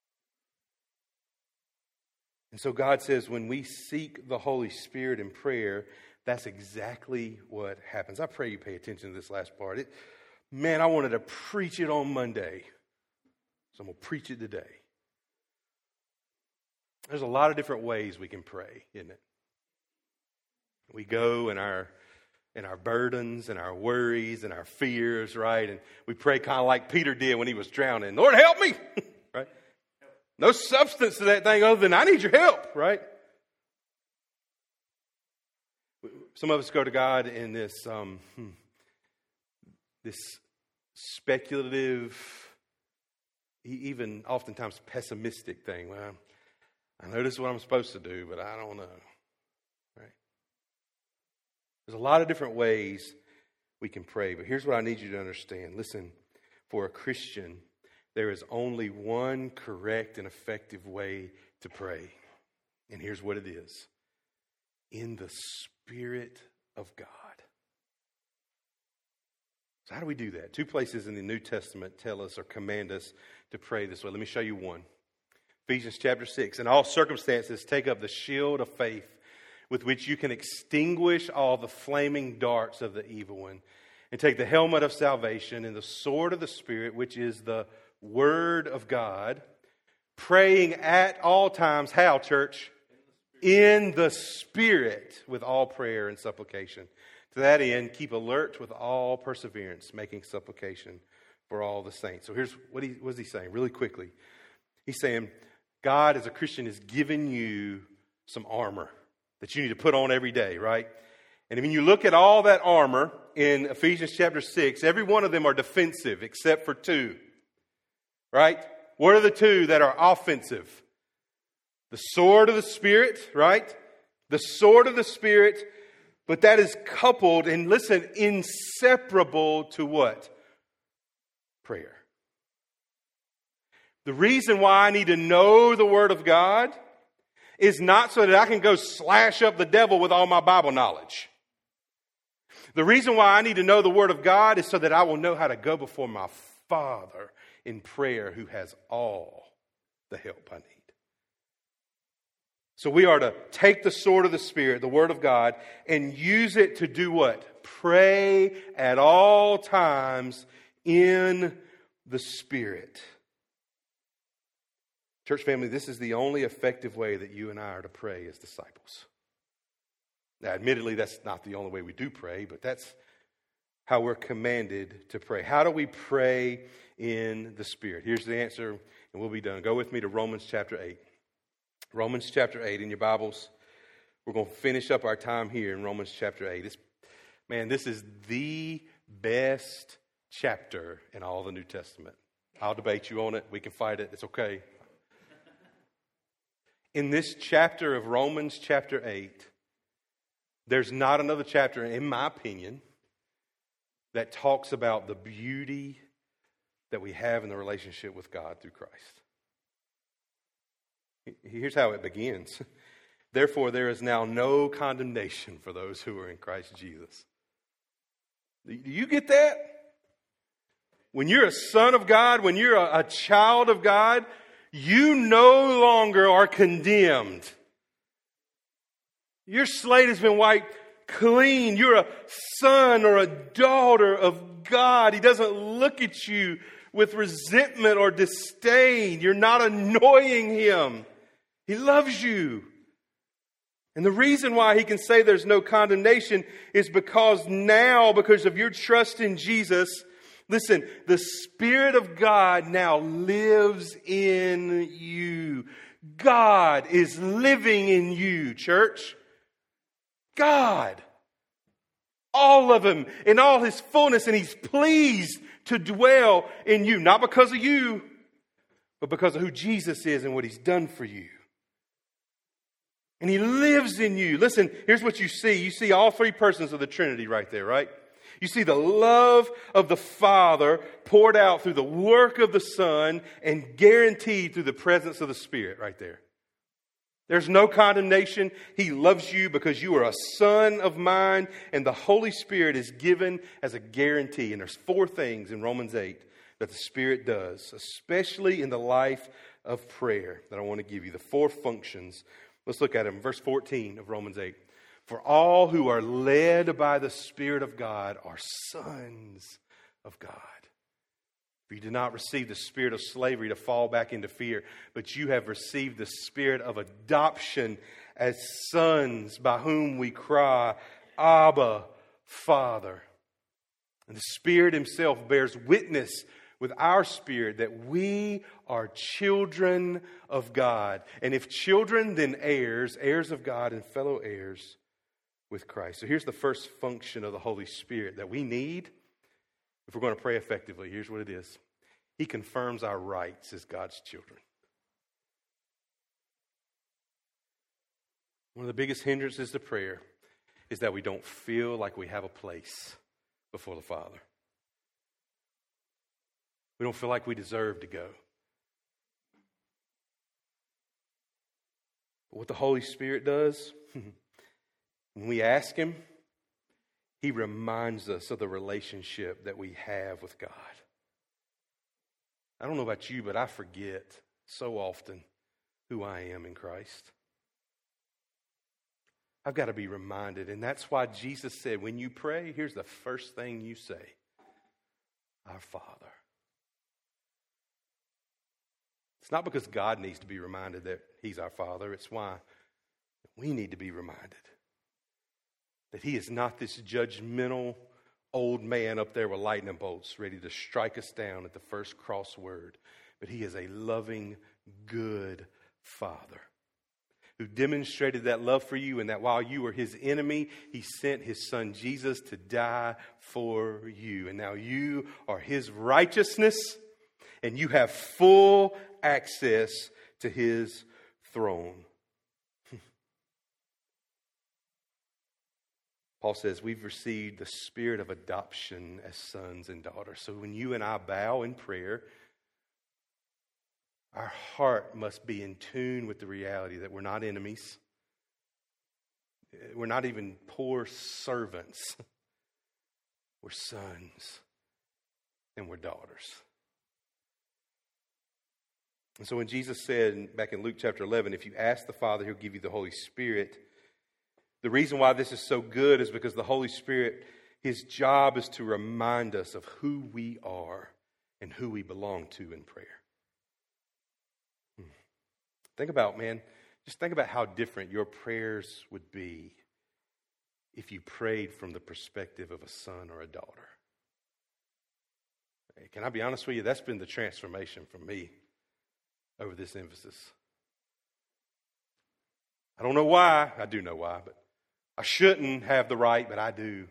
And so God says when we seek the Holy Spirit in prayer, that's exactly what happens. I pray you pay attention to this last part. It, man, I wanted to preach it on Monday, so I'm going to preach it today. There's a lot of different ways we can pray, isn't it? We go and our and our burdens and our worries and our fears, right? And we pray kind of like Peter did when he was drowning. Lord, help me, right? No substance to that thing other than I need your help, right? Some of us go to God in this, um, this speculative, even oftentimes pessimistic thing. Well, I know this is what I'm supposed to do, but I don't know. Right? There's a lot of different ways we can pray, but here's what I need you to understand. Listen, for a Christian, there is only one correct and effective way to pray. And here's what it is. In the Spirit of God. So how do we do that? Two places in the New Testament tell us or command us to pray this way. Let me show you one. Ephesians chapter six. In all circumstances, take up the shield of faith with which you can extinguish all the flaming darts of the evil one. And take the helmet of salvation and the sword of the Spirit, which is the Word of God. Praying at all times. How, church? In the Spirit with all prayer and supplication. To that end, keep alert with all perseverance, making supplication for all the saints. So here's what, he, what is he saying really quickly. He's saying, God as a Christian is giving you some armor that you need to put on every day, right? And when you look at all that armor in Ephesians chapter six, every one of them are defensive except for two, right? What are the two that are offensive? The sword of the Spirit, right? The sword of the Spirit, but that is coupled and listen, inseparable to what? Prayer. The reason why I need to know the Word of God is not so that I can go slash up the devil with all my Bible knowledge. The reason why I need to know the Word of God is so that I will know how to go before my Father in prayer who has all the help I need. So we are to take the sword of the Spirit, the Word of God, and use it to do what? Pray at all times in the Spirit. Church family, this is the only effective way that you and I are to pray as disciples. Now, admittedly, that's not the only way we do pray, but that's how we're commanded to pray. How do we pray in the Spirit? Here's the answer, and we'll be done. Go with me to Romans chapter eight. Romans chapter eight in your Bibles. We're going to finish up our time here in Romans chapter eight. It's, man, this is the best chapter in all the New Testament. I'll debate you on it. We can fight it. It's okay. In this chapter of Romans chapter eight, there's not another chapter, in my opinion, that talks about the beauty that we have in the relationship with God through Christ. Here's how it begins. Therefore, there is now no condemnation for those who are in Christ Jesus. Do you get that? When you're a son of God, when you're a, a child of God, you no longer are condemned. Your slate has been wiped clean. You're a son or a daughter of God. He doesn't look at you with resentment or disdain. You're not annoying Him. He loves you. And the reason why He can say there's no condemnation is because now, because of your trust in Jesus, listen, the Spirit of God now lives in you. God is living in you, church. God. All of Him in all His fullness, and He's pleased to dwell in you. Not because of you, but because of who Jesus is and what He's done for you. And He lives in you. Listen, here's what you see. You see all three persons of the Trinity right there, right? You see the love of the Father poured out through the work of the Son and guaranteed through the presence of the Spirit right there. There's no condemnation. He loves you because you are a son of mine, and the Holy Spirit is given as a guarantee. And there's four things in Romans eight that the Spirit does, especially in the life of prayer, that I want to give you. The four functions. Let's look at them. Verse fourteen of Romans eight. For all who are led by the Spirit of God are sons of God. For you did not receive the spirit of slavery to fall back into fear, but you have received the spirit of adoption as sons, by whom we cry, Abba, Father. And the Spirit himself bears witness with our spirit that we are children of God. And if children, then heirs, heirs of God and fellow heirs with Christ. So here's the first function of the Holy Spirit that we need if we're going to pray effectively. Here's what it is. He confirms our rights as God's children. One of the biggest hindrances to prayer is that we don't feel like we have a place before the Father. We don't feel like we deserve to go. But what the Holy Spirit does, when we ask Him, He reminds us of the relationship that we have with God. I don't know about you, but I forget so often who I am in Christ. I've got to be reminded, and that's why Jesus said, when you pray, here's the first thing you say, our Father. It's not because God needs to be reminded that He's our Father. It's why we need to be reminded that He is not this judgmental old man up there with lightning bolts ready to strike us down at the first cross word. But He is a loving, good Father who demonstrated that love for you, and that while you were His enemy, He sent His Son Jesus to die for you. And now you are His righteousness, and you have full access to His throne. Paul says we've received the spirit of adoption as sons and daughters. So when you and I bow in prayer, our heart must be in tune with the reality that we're not enemies. We're not even poor servants. We're sons and we're daughters. And so when Jesus said back in Luke chapter eleven, if you ask the Father, He'll give you the Holy Spirit. The reason why this is so good is because the Holy Spirit, His job is to remind us of who we are and who we belong to in prayer. Think about, man, just think about how different your prayers would be if you prayed from the perspective of a son or a daughter. Hey, can I be honest with you? That's been the transformation for me over this emphasis. I don't know why. I do know why, but I shouldn't have the right, but I do.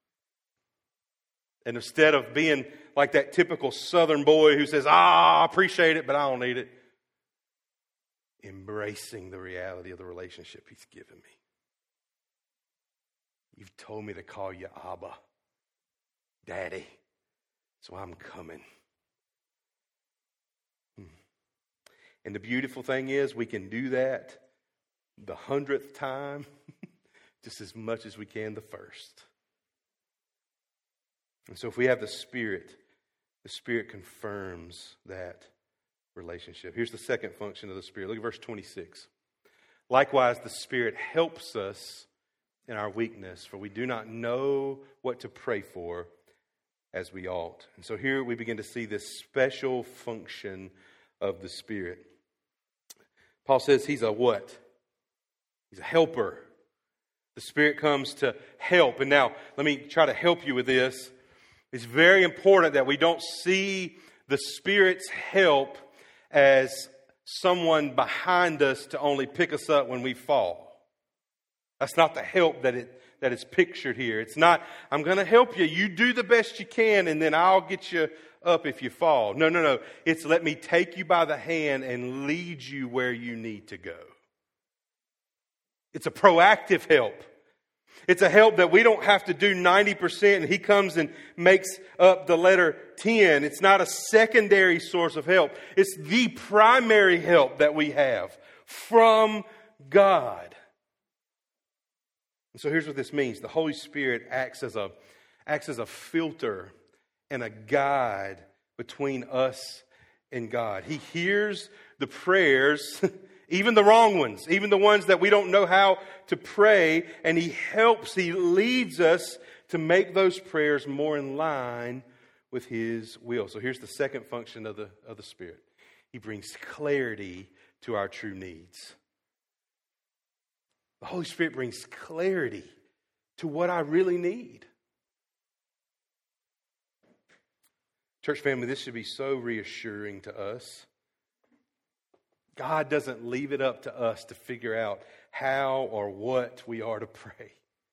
And instead of being like that typical Southern boy who says, ah, I appreciate it, but I don't need it, embracing the reality of the relationship He's given me. You've told me to call you Abba, Daddy, so I'm coming. And the beautiful thing is we can do that the hundredth time just as much as we can the first. And so if we have the Spirit, the Spirit confirms that relationship. Here's the second function of the Spirit. Look at verse twenty-six. Likewise, the Spirit helps us in our weakness, for we do not know what to pray for as we ought. And so here we begin to see this special function of the Spirit. Paul says He's a what? He's a helper. The Spirit comes to help. And now, let me try to help you with this. It's very important that we don't see the Spirit's help as someone behind us to only pick us up when we fall. That's not the help that it that is pictured here. It's not, I'm going to help you. You do the best you can, and then I'll get you up if you fall. No, no, no. It's let me take you by the hand and lead you where you need to go. It's a proactive help. It's a help that we don't have to do ninety percent and He comes and makes up the letter ten. It's not a secondary source of help. It's the primary help that we have from God. And so here's what this means. The Holy Spirit acts as a, acts as a filter and a guide between us and God. He hears the prayers, even the wrong ones, even the ones that we don't know how to pray, and He helps, He leads us to make those prayers more in line with His will. So here's the second function of the, of the Spirit. He brings clarity to our true needs. The Holy Spirit brings clarity to what I really need. Church family, this should be so reassuring to us. God doesn't leave it up to us to figure out how or what we are to pray.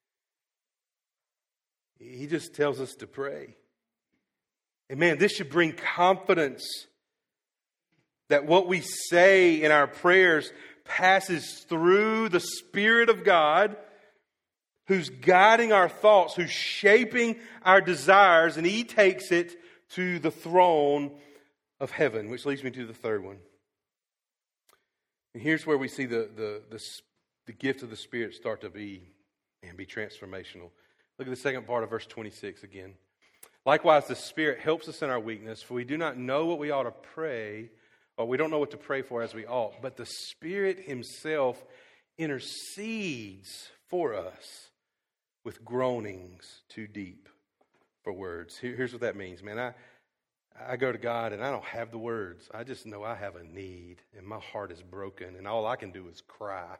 He just tells us to pray. And man, this should bring confidence that what we say in our prayers passes through the Spirit of God, who's guiding our thoughts, who's shaping our desires, and He takes it to the throne of heaven, which leads me to the third one. And here's where we see the, the, the, the gift of the Spirit start to be and be transformational. Look at the second part of verse twenty-six again. Likewise, the Spirit helps us in our weakness, for we do not know what we ought to pray, or we don't know what to pray for as we ought, but the Spirit Himself intercedes for us with groanings too deep for words. Here, here's what that means, man. I, I go to God and I don't have the words. I just know I have a need and my heart is broken and all I can do is cry.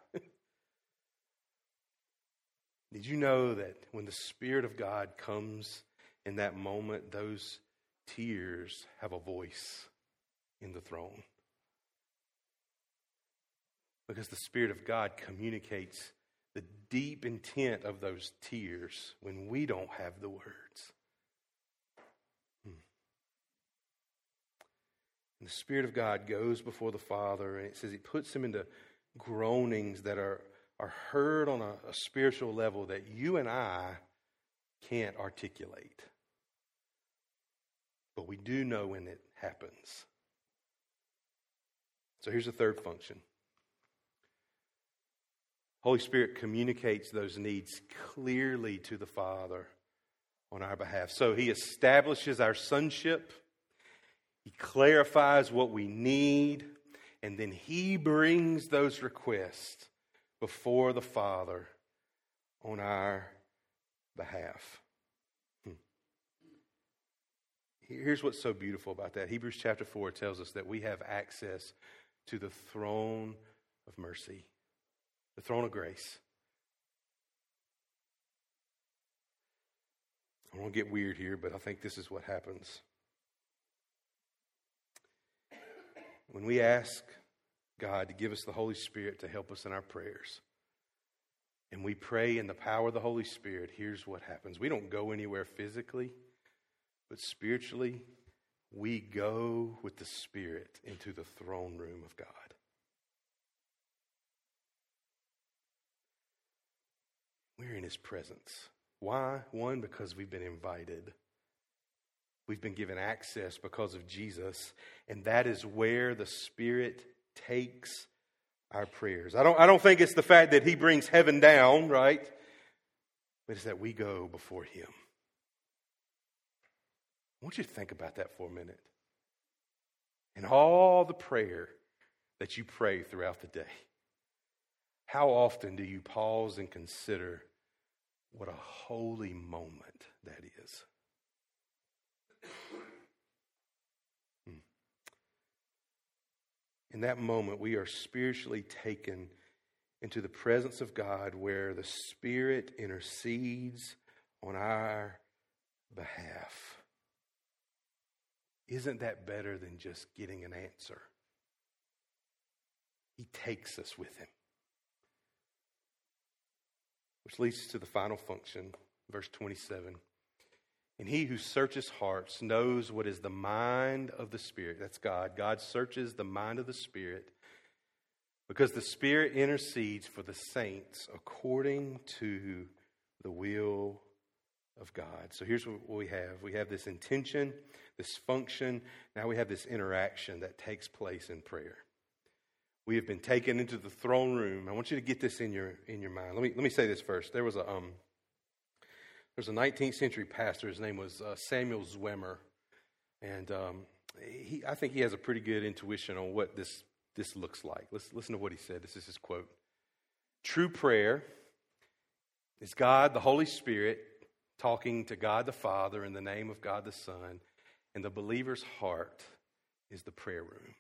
Did you know that when the Spirit of God comes in that moment, those tears have a voice in the throne? Because the Spirit of God communicates the deep intent of those tears when we don't have the words. Hmm. And the Spirit of God goes before the Father, and it says He puts Him into groanings that are, are heard on a, a spiritual level that you and I can't articulate. But we do know when it happens. So here's the third function. Holy Spirit communicates those needs clearly to the Father on our behalf. So He establishes our sonship, He clarifies what we need, and then He brings those requests before the Father on our behalf. Hmm. Here's what's so beautiful about that. Hebrews chapter four tells us that we have access to the throne of mercy. The throne of grace. I won't get weird here, but I think this is what happens. When we ask God to give us the Holy Spirit to help us in our prayers, and we pray in the power of the Holy Spirit, here's what happens. We don't go anywhere physically, but spiritually, we go with the Spirit into the throne room of God. We're in His presence. Why? One, because we've been invited. We've been given access because of Jesus, and that is where the Spirit takes our prayers. I don't, I don't think it's the fact that He brings heaven down, right? But it's that we go before Him. I want you to think about that for a minute. And all the prayer that you pray throughout the day. How often do you pause and consider what a holy moment that is? Hmm. In that moment, we are spiritually taken into the presence of God where the Spirit intercedes on our behalf. Isn't that better than just getting an answer? He takes us with Him. Which leads to the final function, verse twenty-seven. And He who searches hearts knows what is the mind of the Spirit. That's God. God searches the mind of the Spirit because the Spirit intercedes for the saints according to the will of God. So here's what we have. We have this intention, this function. Now we have this interaction that takes place in prayer. We have been taken into the throne room. I want you to get this in your in your mind. Let me let me say this first. There was a um, there was a nineteenth century pastor. His name was uh, Samuel Zwemer, and um, he I think he has a pretty good intuition on what this this looks like. Let's listen to what he said. This is his quote: "True prayer is God, the Holy Spirit, talking to God the Father in the name of God the Son, and the believer's heart is the prayer room."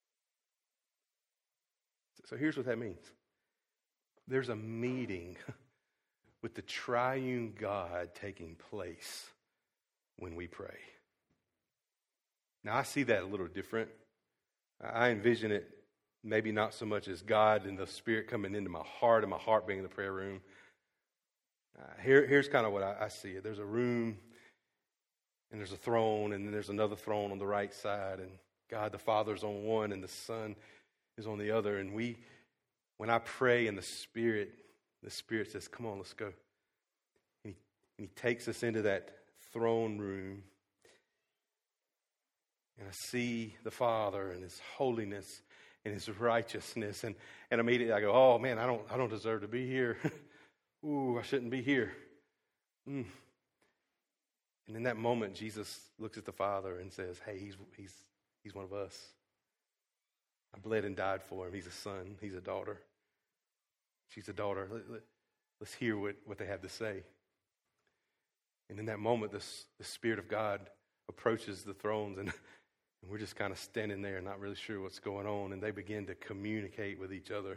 So here's what that means. There's a meeting with the triune God taking place when we pray. Now, I see that a little different. I envision it maybe not so much as God and the Spirit coming into my heart and my heart being in the prayer room. Uh, here, here's kind of what I, I see it. There's a room, and there's a throne, and then there's another throne on the right side, and God the Father's on one, and the Son is on the other. And we, when I pray in the Spirit, the Spirit says, come on, let's go. And he, and he takes us into that throne room. And I see the Father and His holiness and His righteousness. And, and immediately I go, oh man, I don't I don't deserve to be here. Ooh, I shouldn't be here. Mm. And in that moment, Jesus looks at the Father and says, hey, he's he's he's one of us. I bled and died for him. He's a son. He's a daughter. She's a daughter. Let, let, let's hear what, what they have to say. And in that moment, this, the Spirit of God approaches the thrones, and, and we're just kind of standing there, not really sure what's going on. And they begin to communicate with each other.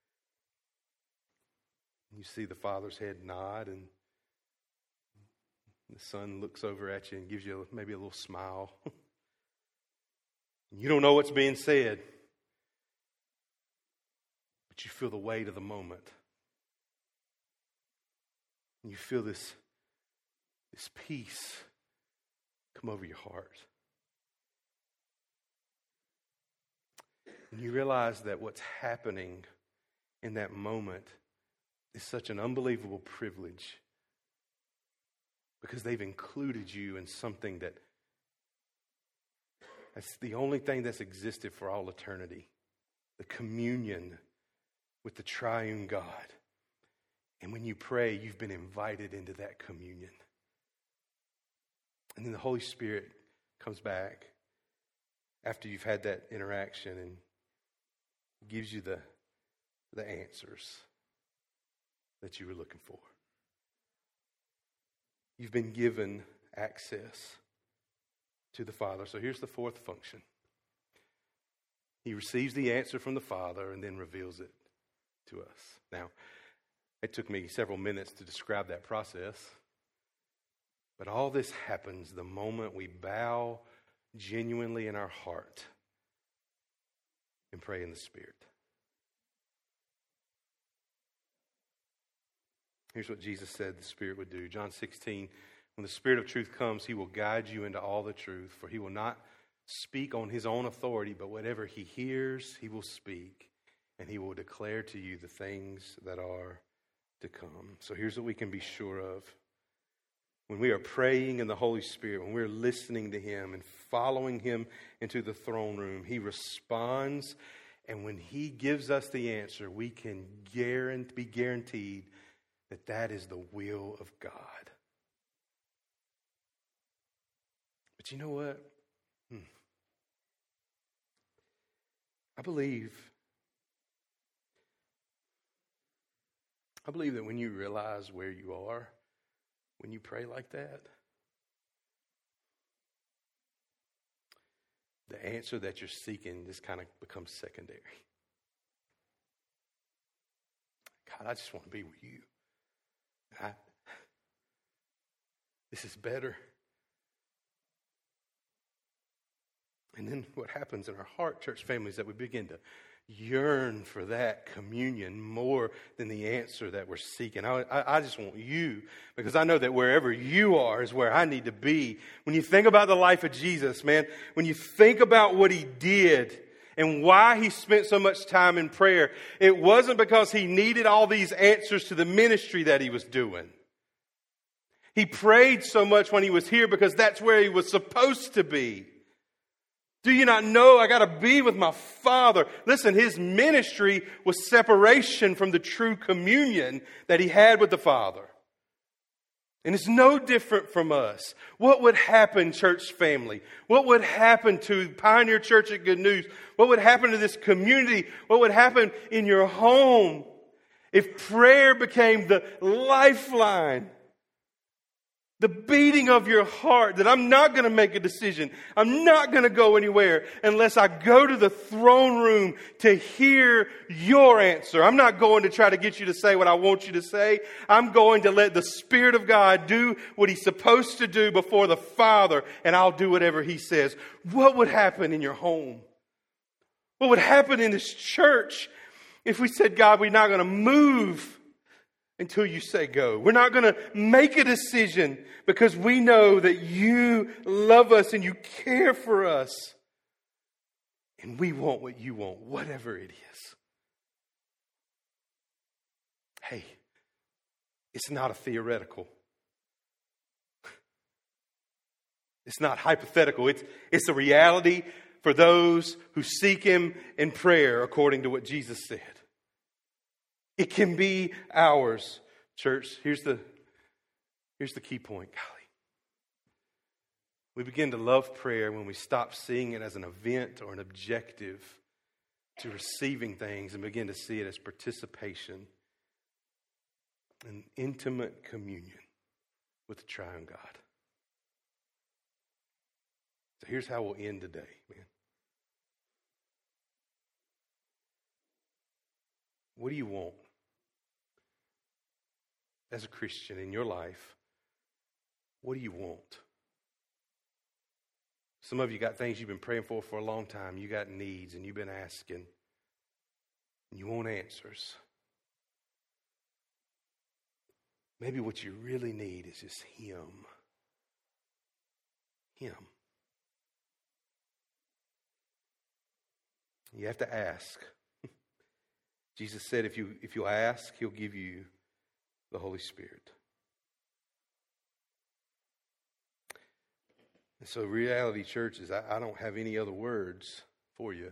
You see the Father's head nod, and the Son looks over at you and gives you maybe a little smile. You don't know what's being said, but you feel the weight of the moment. And you feel this, this peace come over your heart. And you realize that what's happening in that moment is such an unbelievable privilege, because they've included you in something that that's the only thing that's existed for all eternity. The communion with the triune God. And when you pray, you've been invited into that communion. And then the Holy Spirit comes back after you've had that interaction and gives you the, the answers that you were looking for. You've been given access to the Father. So here's the fourth function. He receives the answer from the Father and then reveals it to us. Now, it took me several minutes to describe that process. But all this happens the moment we bow genuinely in our heart and pray in the Spirit. Here's what Jesus said the Spirit would do. John sixteen, when the Spirit of truth comes, He will guide you into all the truth, for He will not speak on His own authority, but whatever He hears, He will speak, and He will declare to you the things that are to come. So here's what we can be sure of. When we are praying in the Holy Spirit, when we're listening to Him and following Him into the throne room, He responds, and when He gives us the answer, we can guarantee, be guaranteed that that is the will of God. But you know what? Hmm. I believe, I believe that when you realize where you are, when you pray like that, the answer that you're seeking just kind of becomes secondary. God, I just want to be with you. I, this is better. And then what happens in our heart, church family, is that we begin to yearn for that communion more than the answer that we're seeking. I, I, I just want you, because I know that wherever you are is where I need to be. When you think about the life of Jesus, man, when you think about what He did and why He spent so much time in prayer, it wasn't because He needed all these answers to the ministry that He was doing. He prayed so much when He was here because that's where He was supposed to be. Do you not know I got to be with my Father? Listen, His ministry was separation from the true communion that He had with the Father. And it's no different from us. What would happen, church family? What would happen to Pioneer Church at Good News? What would happen to this community? What would happen in your home if prayer became the lifeline The beating of your heart that I'm not going to make a decision. I'm not going to go anywhere unless I go to the throne room to hear your answer. I'm not going to try to get you to say what I want you to say. I'm going to let the Spirit of God do what He's supposed to do before the Father, and I'll do whatever He says. What would happen in your home? What would happen in this church if we said, God, we're not going to move until you say go? We're not going to make a decision because we know that you love us and you care for us. And we want what you want, whatever it is. Hey, it's not a theoretical. It's not hypothetical. It's, it's a reality for those who seek Him in prayer according to what Jesus said. It can be ours. Church, here's the, here's the key point. Golly. We begin to love prayer when we stop seeing it as an event or an objective to receiving things and begin to see it as participation in intimate communion with the triune God. So here's how we'll end today, man. What do you want as a Christian in your life? What do you want? Some of you got things you've been praying for for a long time. You got needs and you've been asking. And you want answers. Maybe what you really need is just Him. Him. You have to ask. Jesus said if you if you ask, He'll give you the Holy Spirit. And so reality, church, is I, I don't have any other words for you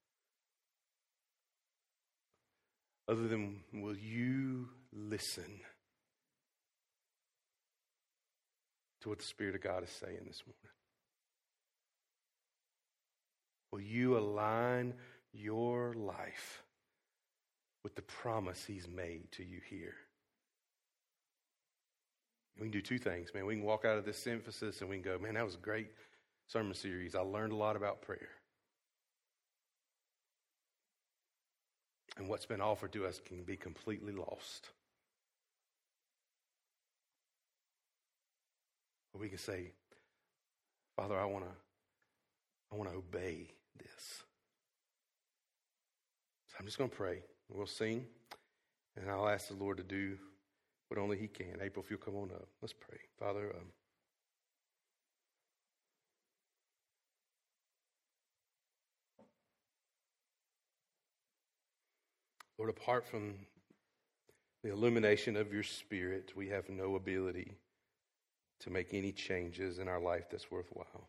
other than, will you listen to what the Spirit of God is saying this morning? Will you align your life with the promise He's made to you here? We can do two things, man. We can walk out of this emphasis and we can go, man, that was a great sermon series. I learned a lot about prayer. And what's been offered to us can be completely lost. Or we can say, Father, I want to I want to obey this. So I'm just going to pray. We'll sing, and I'll ask the Lord to do what only He can. April, if you'll come on up. Let's pray. Father, um, Lord, apart from the illumination of your Spirit, we have no ability to make any changes in our life that's worthwhile.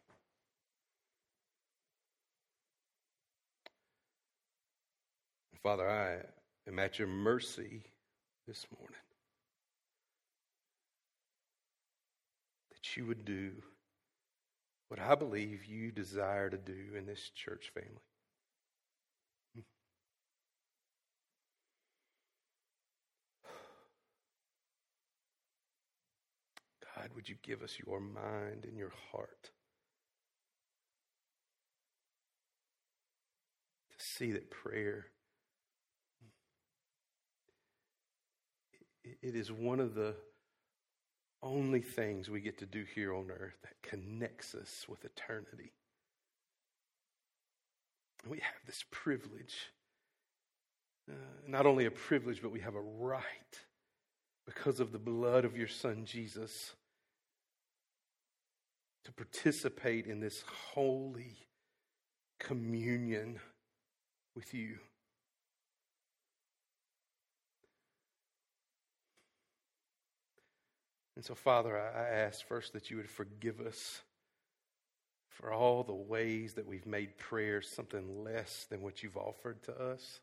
Father, I am at your mercy this morning. That you would do what I believe you desire to do in this church family. God, would you give us your mind and your heart to see that prayer, it is one of the only things we get to do here on earth that connects us with eternity. And we have this privilege. Uh, not only a privilege, but we have a right, because of the blood of your Son, Jesus, to participate in this holy communion with you. And so, Father, I ask first that you would forgive us for all the ways that we've made prayer something less than what you've offered to us.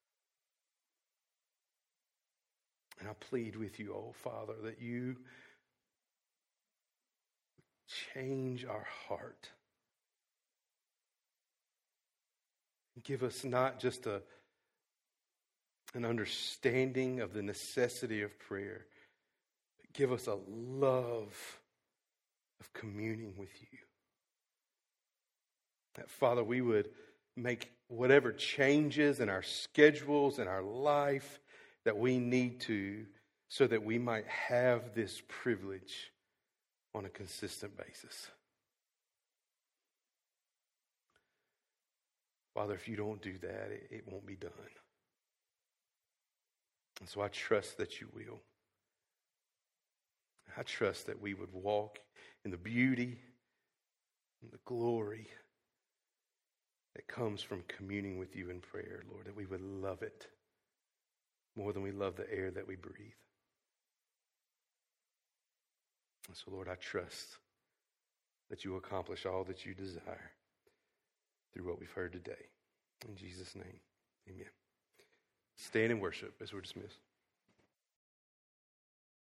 And I plead with you, oh Father, that you change our heart. Give us not just a, an understanding of the necessity of prayer, give us a love of communing with you. That, Father, we would make whatever changes in our schedules and our life that we need to so that we might have this privilege on a consistent basis. Father, if you don't do that, it, it won't be done. And so I trust that you will. I trust that we would walk in the beauty and the glory that comes from communing with you in prayer, Lord, that we would love it more than we love the air that we breathe. And so, Lord, I trust that you will accomplish all that you desire through what we've heard today. In Jesus' name, amen. Stand and worship as we're dismissed.